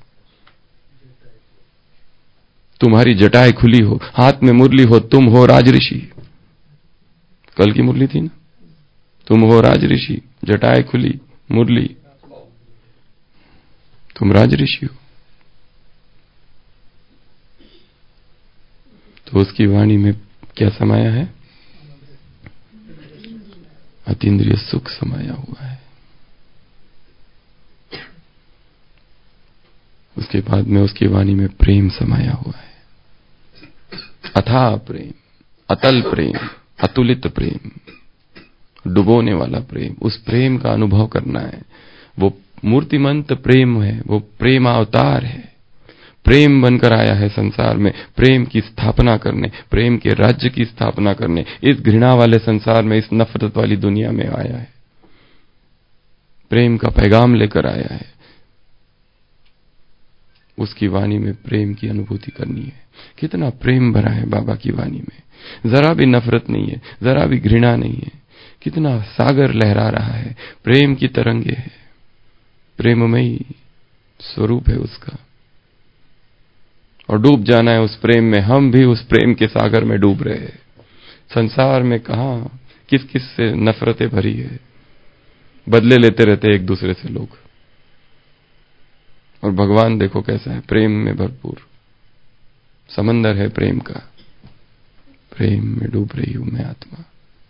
तुम्हारी जटाएं खुली हो, हाथ में मुरली हो, तुम हो राज ऋषि। कल की मुरली थी ना, तुम हो राज ऋषि, जटाएं खुली, मुरली, तुम राज ऋषि हो। तो उसकी वाणी में क्या समाया है? अतीन्द्रिय सुख समाया हुआ है। उसके बाद में उसकी वाणी में प्रेम समाया हुआ है, अथाह प्रेम, अतल प्रेम, अतुलित प्रेम, डुबोने वाला प्रेम। उस प्रेम का अनुभव करना है। वो मूर्तिमंत प्रेम है, वो प्रेम अवतार है। प्रेम बनकर आया है संसार में, प्रेम की स्थापना करने, प्रेम के राज्य की स्थापना करने। इस घृणा वाले संसार में, इस नफरत वाली दुनिया में आया है, प्रेम का पैगाम लेकर आया है। उसकी वाणी में प्रेम की अनुभूति करनी है। कितना प्रेम भरा है बाबा की वाणी में, जरा भी नफरत नहीं है, जरा भी घृणा नहीं है। कितना सागर लहरा रहा है, प्रेम की तरंगे है, प्रेममयी स्वरूप है उसका। और डूब जाना है उस प्रेम में। हम भी उस प्रेम के सागर में डूब रहे हैं। संसार में कहां किस किस से नफरतें भरी है, बदले लेते रहते एक दूसरे से लोग। और भगवान देखो कैसा है, प्रेम में भरपूर समंदर है प्रेम का। प्रेम में डूब रही हूं मैं आत्मा।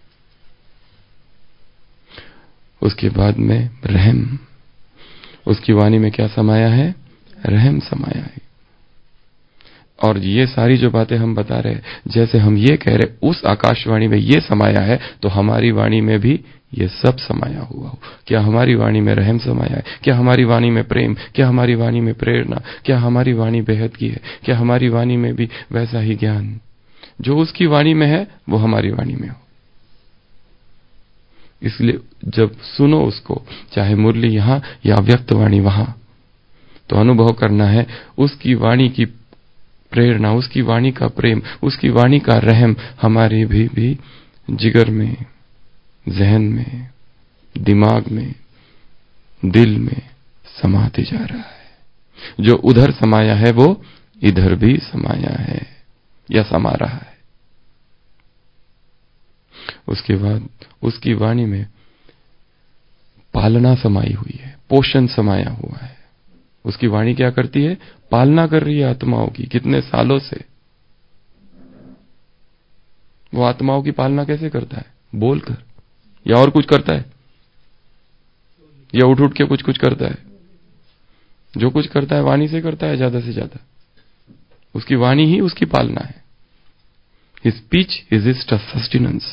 उसके बाद में रहम, उसकी वाणी में क्या समाया है? रहम समाया है। और ये सारी जो बातें हम बता रहे, जैसे हम ये कह रहे उस आकाशवाणी में ये समाया है, तो हमारी वाणी में भी ये सब समाया हुआ हो। क्या हमारी वाणी में रहम समाया है? क्या हमारी वाणी में प्रेम? क्या हमारी वाणी में प्रेरणा? क्या हमारी वाणी बेहद की है? क्या हमारी वाणी में भी वैसा ही ज्ञान जो उसकी वाणी में है वो हमारी वाणी में हो? इसलिए जब सुनो उसको, चाहे मुरली यहां या व्यक्त वाणी वहां, तो अनुभव करना है उसकी वाणी की प्रेरणा, उसकी वाणी का प्रेम, उसकी वाणी का रहम हमारे भी, भी जिगर में, जहन में, दिमाग में, दिल में समाते जा रहा है। जो उधर समाया है वो इधर भी समाया है या समा रहा है। उसके बाद उसकी वाणी में पालना समाई हुई है, पोषण समाया हुआ है। उसकी वाणी क्या करती है? पालना कर रही है आत्माओं की। कितने सालों से वो आत्माओं की पालना कैसे करता है? बोलकर, या और कुछ करता है, या उठ उठ के कुछ कुछ करता है? जो कुछ करता है वाणी से करता है, ज्यादा से ज्यादा उसकी वाणी ही उसकी पालना है। His speech is his sustenance.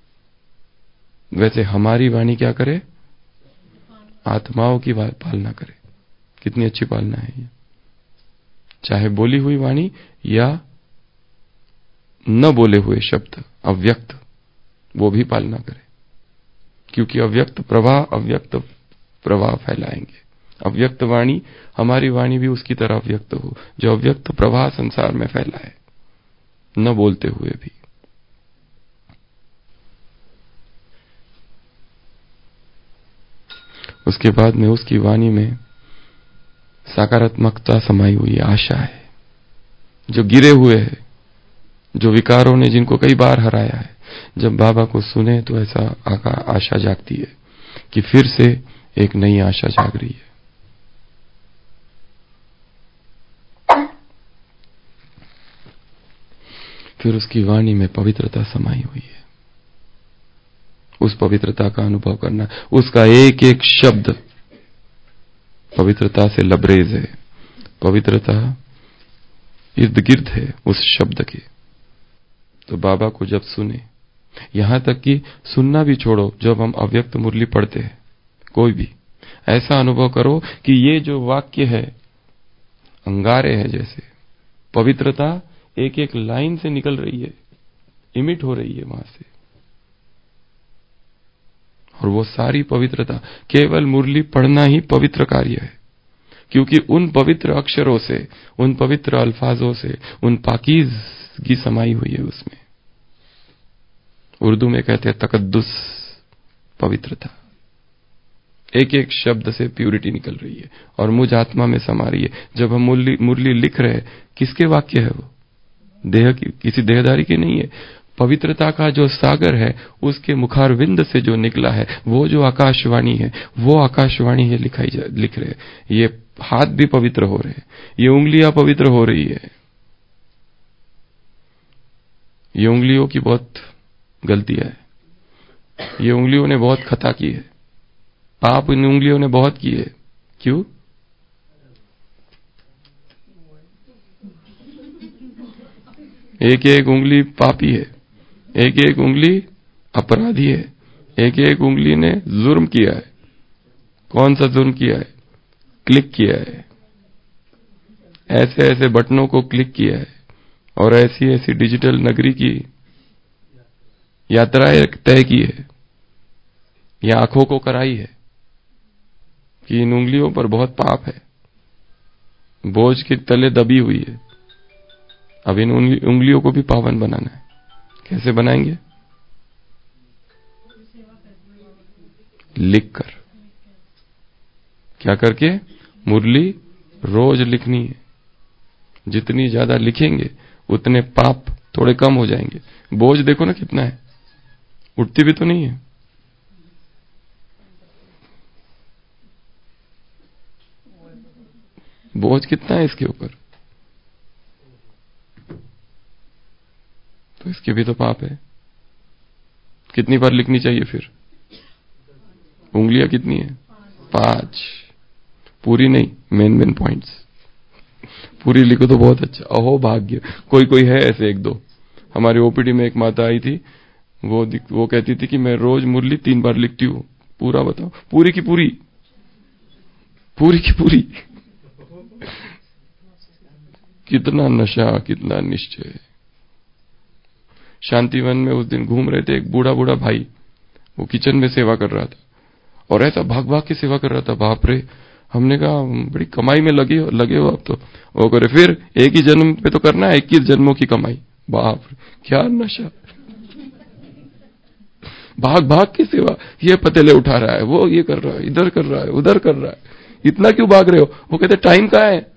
वैसे हमारी वाणी क्या करे? आत्माओं की पालना करे। कितनी अच्छी पालना है ये। चाहे बोली हुई वाणी या न बोले हुए शब्द, अव्यक्त, वो भी पालना करे, क्योंकि अव्यक्त प्रवाह अव्यक्त प्रवाह फैलाएंगे। अव्यक्त वाणी, हमारी वाणी भी उसकी तरह अव्यक्त हो जो अव्यक्त प्रवाह संसार में फैलाए, न बोलते हुए भी। उसके बाद में उसकी वाणी में सकारात्मकता समाई हुई है, आशा है। जो गिरे हुए हैं, जो विकारों ने जिनको कई बार हराया है, जब बाबा को सुने तो ऐसा आका आशा जागती है कि फिर से एक नई आशा जाग रही है। फिर उसकी वाणी में पवित्रता समाई हुई है। उस पवित्रता का अनुभव करना, उसका एक एक शब्द पवित्रता से लबरेज है। पवित्रता इर्द गिर्द है उस शब्द के। तो बाबा को जब सुने, यहां तक कि सुनना भी छोड़ो, जब हम अव्यक्त मुरली पढ़ते हैं, कोई भी ऐसा अनुभव करो कि ये जो वाक्य है अंगारे है, जैसे पवित्रता एक एक लाइन से निकल रही है, इमिट हो रही है वहां से। और वो सारी पवित्रता, केवल मुरली पढ़ना ही पवित्र कार्य है, क्योंकि उन पवित्र अक्षरों से, उन पवित्र अल्फाजों से, उन पाकीज़गी समाई हुई है उसमें। उर्दू में कहते हैं तकद्दुस, पवित्रता। एक एक शब्द से प्यूरिटी निकल रही है और मुझ आत्मा में समा रही है। जब हम मुरली मुरली लिख रहे हैं, किसके वाक्य है वो? देह की, किसी देहदारी की नहीं है। पवित्रता का जो सागर है, उसके मुखारविंद से जो निकला है, वो जो आकाशवाणी है, वो आकाशवाणी है लिखाई जा, लिख रहे। ये हाथ भी पवित्र हो रहे, ये उंगलियां पवित्र हो रही है। ये उंगलियों की बहुत गलतियां है, ये उंगलियों ने बहुत खता की है, पाप इन उंगलियों ने बहुत किए। क्यों? एक एक उंगली पापी है, एक एक उंगली अपराधी है, एक एक उंगली ने जुर्म किया है। कौन सा जुर्म किया है? क्लिक किया है, ऐसे ऐसे बटनों को क्लिक किया है और ऐसी ऐसी डिजिटल नगरी की यात्राएं तय की है, या आंखों को कराई है कि इन उंगलियों पर बहुत पाप है, बोझ के तले दबी हुई है। अब इन उंगलियों को भी पावन बनाना है। कैसे बनाएंगे? लिख कर। क्या करके? मुरली रोज लिखनी है। जितनी ज्यादा लिखेंगे उतने पाप थोड़े कम हो जाएंगे। बोझ देखो ना कितना है, उठती भी तो नहीं है। बोझ कितना है इसके ऊपर, तो इसके भी तो पाप है। कितनी बार लिखनी चाहिए फिर? उंगलियां कितनी है? पांच। पूरी नहीं, मेन मेन पॉइंट्स। पूरी लिखो तो बहुत अच्छा, अहो भाग्य। कोई कोई है ऐसे एक दो। हमारी ओपीडी में एक माता आई थी, वो वो कहती थी कि मैं रोज मुरली तीन बार लिखती हूँ। पूरा बताओ, पूरी की पूरी, पूरी की पूरी। कितना नशा, कितना निश्चय। शांतिवन में उस दिन घूम रहे थे, एक बूढ़ा बूढ़ा भाई, वो किचन में सेवा कर रहा था और ऐसा भाग भाग के सेवा कर रहा था। बाप रे, हमने कहा बड़ी कमाई में लगे लगे हो आप तो। वो करे, फिर एक ही जन्म पे तो करना है, इक्कीस जन्मों की कमाई। बाप रे, क्या नशा। भाग भाग की सेवा, ये पतेले उठा रहा है, वो ये कर रहा है, इधर कर रहा है, उधर कर रहा है। इतना क्यों भाग रहे हो? वो कहते टाइम कहाँ है?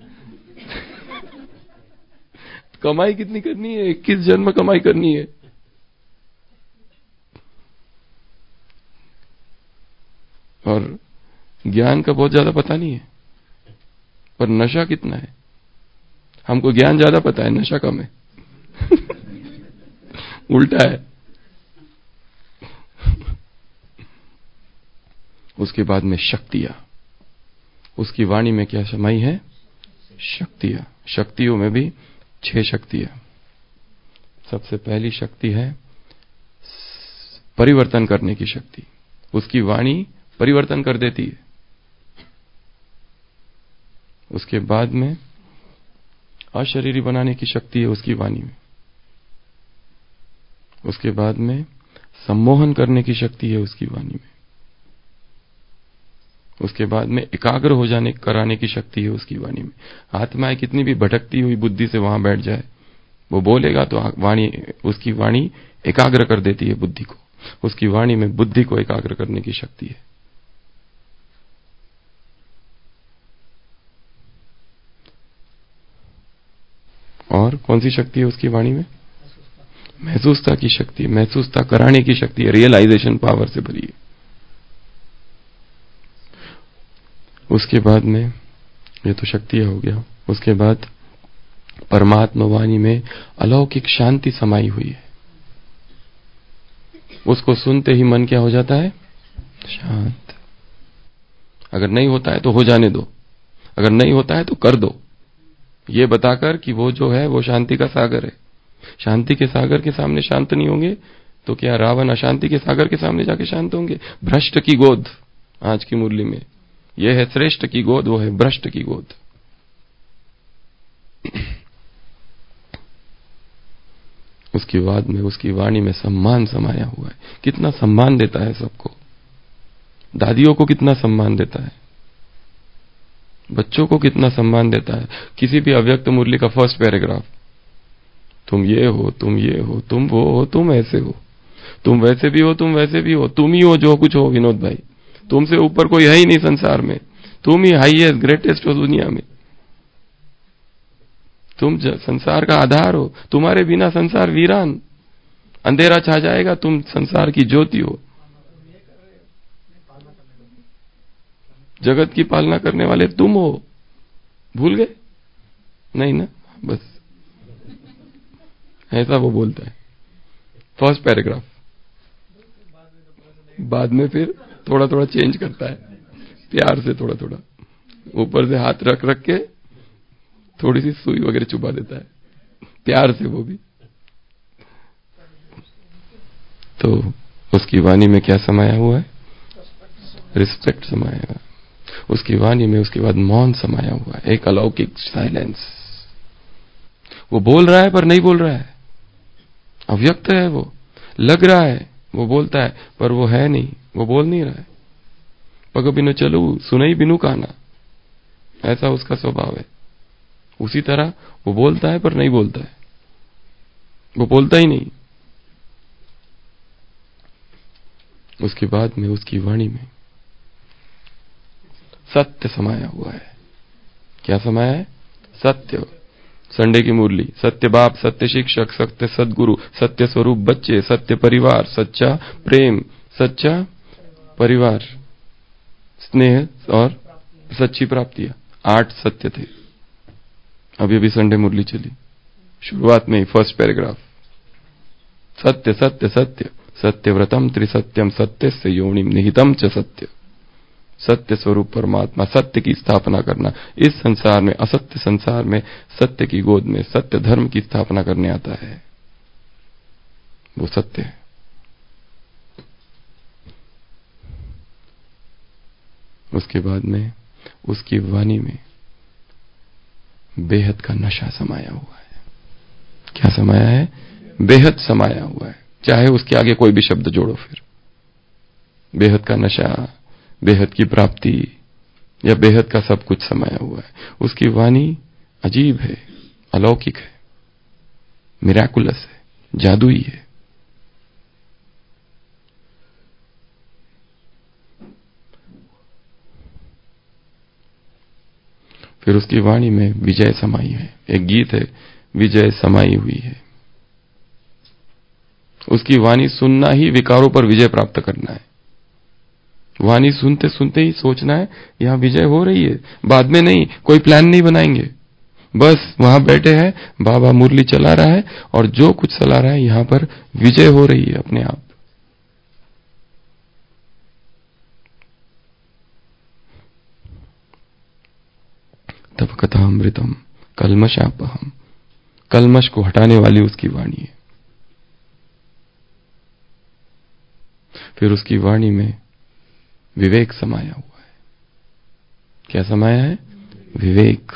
कमाई कितनी करनी है? इक्कीस जन्म कमाई करनी है। और ज्ञान का बहुत ज्यादा पता नहीं है, पर नशा कितना है। हमको ज्ञान ज्यादा पता है, नशा कम है। उल्टा है। उसके बाद में शक्तियां, उसकी वाणी में क्या समाई है? शक्तियां। शक्तियों में भी छह शक्तियां। सबसे पहली शक्ति है परिवर्तन करने की शक्ति। उसकी वाणी परिवर्तन कर देती है। उसके बाद में अशरीरी बनाने की शक्ति है उसकी वाणी में। उसके बाद में सम्मोहन करने की शक्ति है उसकी वाणी में। उसके बाद में एकाग्र हो जाने कराने की शक्ति है उसकी वाणी में। आत्माएं कितनी भी भटकती हुई बुद्धि से वहां बैठ जाए, वो बोलेगा तो वाणी, उसकी वाणी एकाग्र कर देती है बुद्धि को। उसकी वाणी में बुद्धि को एकाग्र करने की शक्ति है। और कौन सी शक्ति है उसकी वाणी में? महसूसता की शक्ति, महसूसता कराने की शक्ति है, रियलाइजेशन पावर से भरी है। उसके बाद में ये तो शक्ति हो गया। उसके बाद परमात्मा वाणी में अलौकिक शांति समाई हुई है। उसको सुनते ही मन क्या हो जाता है? शांत। अगर नहीं होता है तो हो जाने दो, अगर नहीं होता है तो कर दो, ये बताकर कि वो जो है वो शांति का सागर है। शांति के सागर के सामने शांत नहीं होंगे तो क्या रावण अशांति के सागर के सामने जाके शांत होंगे? भ्रष्ट की गोद, आज की मुरली में यह है श्रेष्ठ की गोद, वो है भ्रष्ट की गोद। उसके बाद में उसकी वाणी में सम्मान समाया हुआ है। कितना सम्मान देता है सबको। दादियों को कितना सम्मान देता है, बच्चों को कितना सम्मान देता है। किसी भी अव्यक्त मुरली का फर्स्ट पैराग्राफ, तुम ये हो, तुम ये हो, तुम वो हो, तुम ऐसे हो, तुम वैसे भी हो, तुम वैसे भी हो, तुम ही हो जो कुछ हो विनोद भाई, तुमसे ऊपर कोई है ही नहीं संसार में, तुम ही हाईएस्ट ग्रेटेस्ट हो दुनिया में, तुम संसार का आधार हो, तुम्हारे बिना संसार वीरान, अंधेरा छा जाएगा, तुम संसार की ज्योति हो, जगत की पालना करने वाले तुम हो। भूल गए? नहीं ना, बस ऐसा वो बोलता है फर्स्ट पैराग्राफ। बाद में फिर थोड़ा थोड़ा चेंज करता है, प्यार से थोड़ा थोड़ा ऊपर से हाथ रख रख के थोड़ी सी सुई वगैरह चुबा देता है, प्यार से वो भी। तो उसकी वाणी में क्या समाया हुआ है? रिस्पेक्ट समाया। उसकी वाणी में उसके बाद मौन समाया हुआ है, एक अलौकिक साइलेंस। वो बोल रहा है पर नहीं बोल रहा है, अव्यक्त है, वो लग रहा है वो बोलता है पर वो है नहीं, वो बोल नहीं रहा है। पग बिनु चलू सुनई बिनु काना, ऐसा उसका स्वभाव है। उसी तरह वो बोलता है पर नहीं बोलता है, वो बोलता ही नहीं। उसके बाद में उसकी वाणी में सत्य समाया हुआ है। क्या समाया है? सत्य। संडे की मुरली, सत्य बाप, सत्य शिक्षक, सत्य सदगुरु, सत्य स्वरूप बच्चे, सत्य परिवार, सच्चा प्रेम, सच्चा परिवार, स्नेह और सच्ची प्राप्तियां। आठ सत्य थे। अभी अभी संडे मुरली चली, शुरुआत में ही फर्स्ट पैराग्राफ, सत्य सत्य सत्य सत्यव्रतम त्रिसत्यम सत्य से योनिम निहितम च सत्य। सत्य स्वरूप परमात्मा, सत्य की स्थापना करना। इस संसार में, असत्य संसार में सत्य की गोद में सत्य धर्म की स्थापना करने आता है, वो सत्य है। उसके बाद में उसकी वाणी में बेहद का नशा समाया हुआ है। क्या समाया है? बेहद समाया हुआ है। चाहे उसके आगे कोई भी शब्द जोड़ो, फिर बेहद का नशा, बेहद की प्राप्ति या बेहद का सब कुछ समाया हुआ है। उसकी वाणी अजीब है, अलौकिक है, मिराकुलस है, जादुई है। फिर उसकी वाणी में विजय समाई है। एक गीत है, विजय समाई हुई है। उसकी वाणी सुनना ही विकारों पर विजय प्राप्त करना है। वाणी सुनते सुनते ही सोचना है यहां विजय हो रही है, बाद में नहीं, कोई प्लान नहीं बनाएंगे, बस वहां बैठे हैं, बाबा मुरली चला रहा है और जो कुछ चला रहा है यहां पर विजय हो रही है अपने आप। तब कथामृतम कलमशापहम, कलमश को हटाने वाली उसकी वाणी है। फिर उसकी वाणी में विवेक समाया हुआ है। क्या समाया है? विवेक।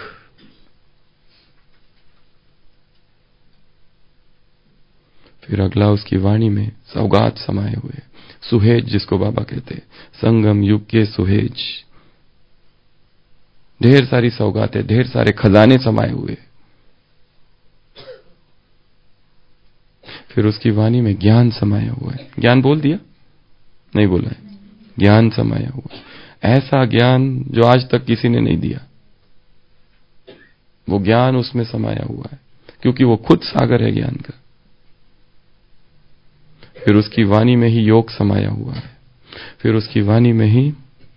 फिर अगला उसकी वाणी में सौगात समाये हुए, सुहेज जिसको बाबा कहते हैं, संगम युग के सुहेज। ढेर सारी सौगातें, ढेर सारे खजाने समाये हुए। फिर उसकी वाणी में ज्ञान समाया हुआ है। ज्ञान बोल दिया? नहीं बोला है। ज्ञान समाया हुआ, ऐसा ज्ञान जो आज तक किसी ने नहीं दिया, वो ज्ञान उसमें समाया हुआ है, क्योंकि वो खुद सागर है ज्ञान का। फिर उसकी वाणी में ही योग समाया हुआ है। फिर उसकी वाणी में ही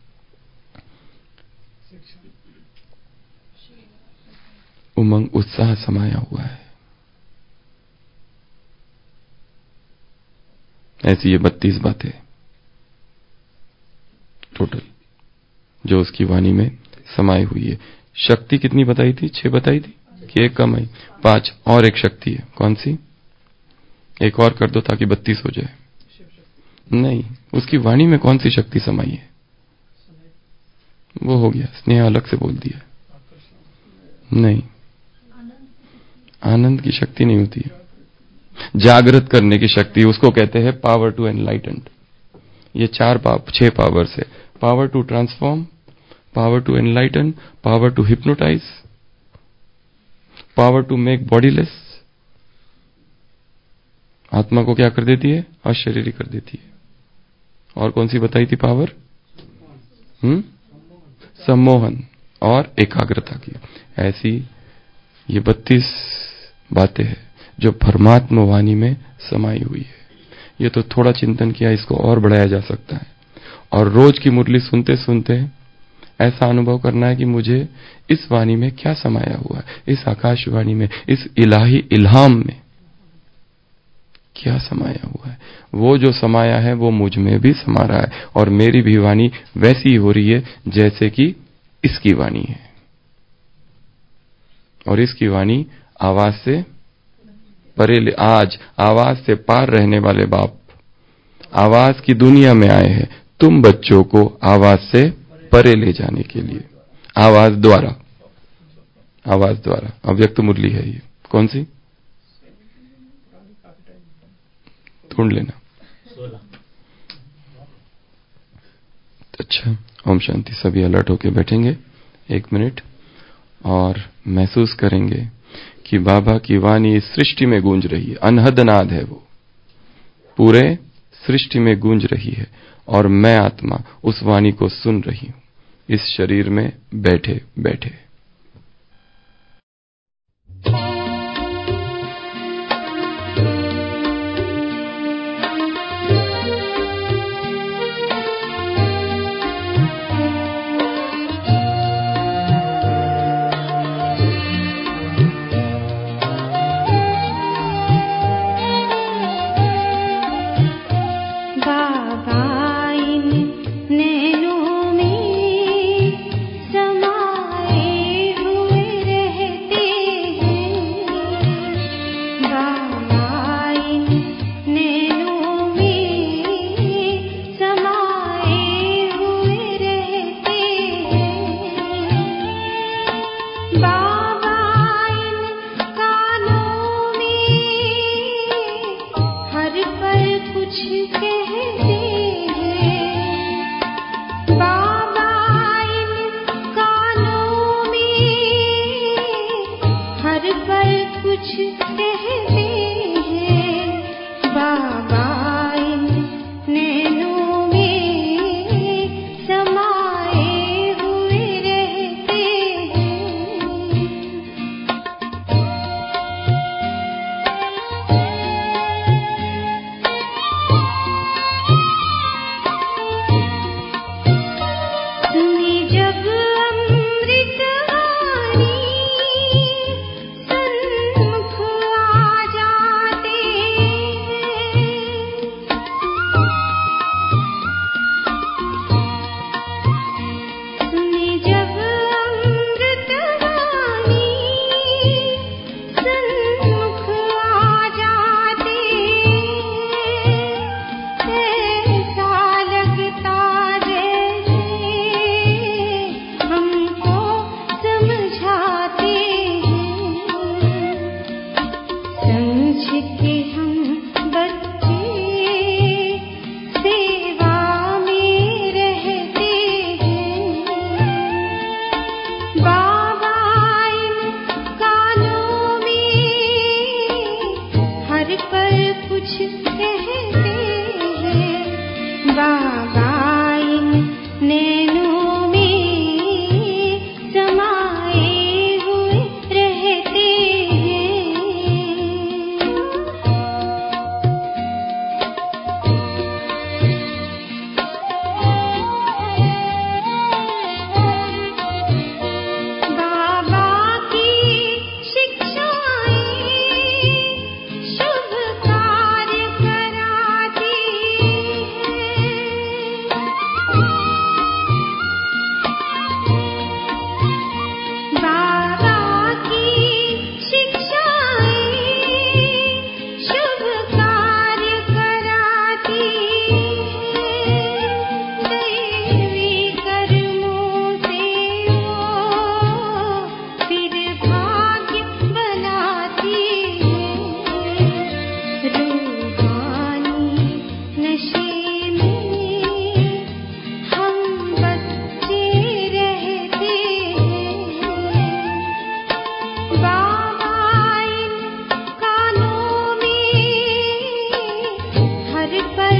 उमंग उत्साह समाया हुआ है। ऐसी ये बत्तीस बातें टोटल जो उसकी वाणी में समाई हुई है। शक्ति कितनी बताई थी? छह बताई थी कि एक कम आई? पांच और एक शक्ति है। कौन सी? एक और कर दो ताकि बत्तीस हो जाए। नहीं, उसकी वाणी में कौन सी शक्ति समाई है? वो हो गया, स्नेह अलग से बोल दिया। नहीं, आनंद की शक्ति नहीं होती है, जागृत करने की शक्ति, उसको कहते हैं पावर टू एनलाइटेंड। ये चार पाव छह पावर्स है। Power to transform, power to enlighten, power to hypnotise, power to make bodiless. आत्मा को क्या कर देती है? अशरीरी कर देती है। और कौन सी बताई थी पावर? हम्म सम्मोहन और एकाग्रता की। ऐसी ये बत्तीस बातें हैं जो परमात्मा वाणी में समाई हुई है। ये तो थोड़ा चिंतन किया, इसको और बढ़ाया जा सकता है। और रोज की मुरली सुनते सुनते ऐसा अनुभव करना है कि मुझे इस वाणी में क्या समाया हुआ है, इस आकाशवाणी में, इस इलाही इल्हाम में क्या समाया हुआ है। वो जो समाया है वो मुझ में भी समा रहा है, और मेरी भी वाणी वैसी हो रही है जैसे कि इसकी वाणी है। और इसकी वाणी आवाज से परे ले, आज आवाज से पार रहने वाले बाप आवाज की दुनिया में आए हैं तुम बच्चों को आवाज से परे ले जाने के लिए। आवाज द्वारा, आवाज द्वारा अव्यक्त मुरली है ये। कौन सी? ढूंढ लेना। अच्छा, ओम शांति। सभी अलर्ट होके बैठेंगे एक मिनट और महसूस करेंगे कि बाबा की वाणी इस सृष्टि में गूंज रही है। अनहद नाद है वो, पूरे सृष्टि में गूंज रही है, और मैं आत्मा उस वाणी को सुन रही हूं इस शरीर में बैठे बैठे। नैनों में समाए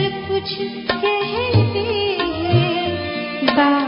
कुछ कहते हैं बात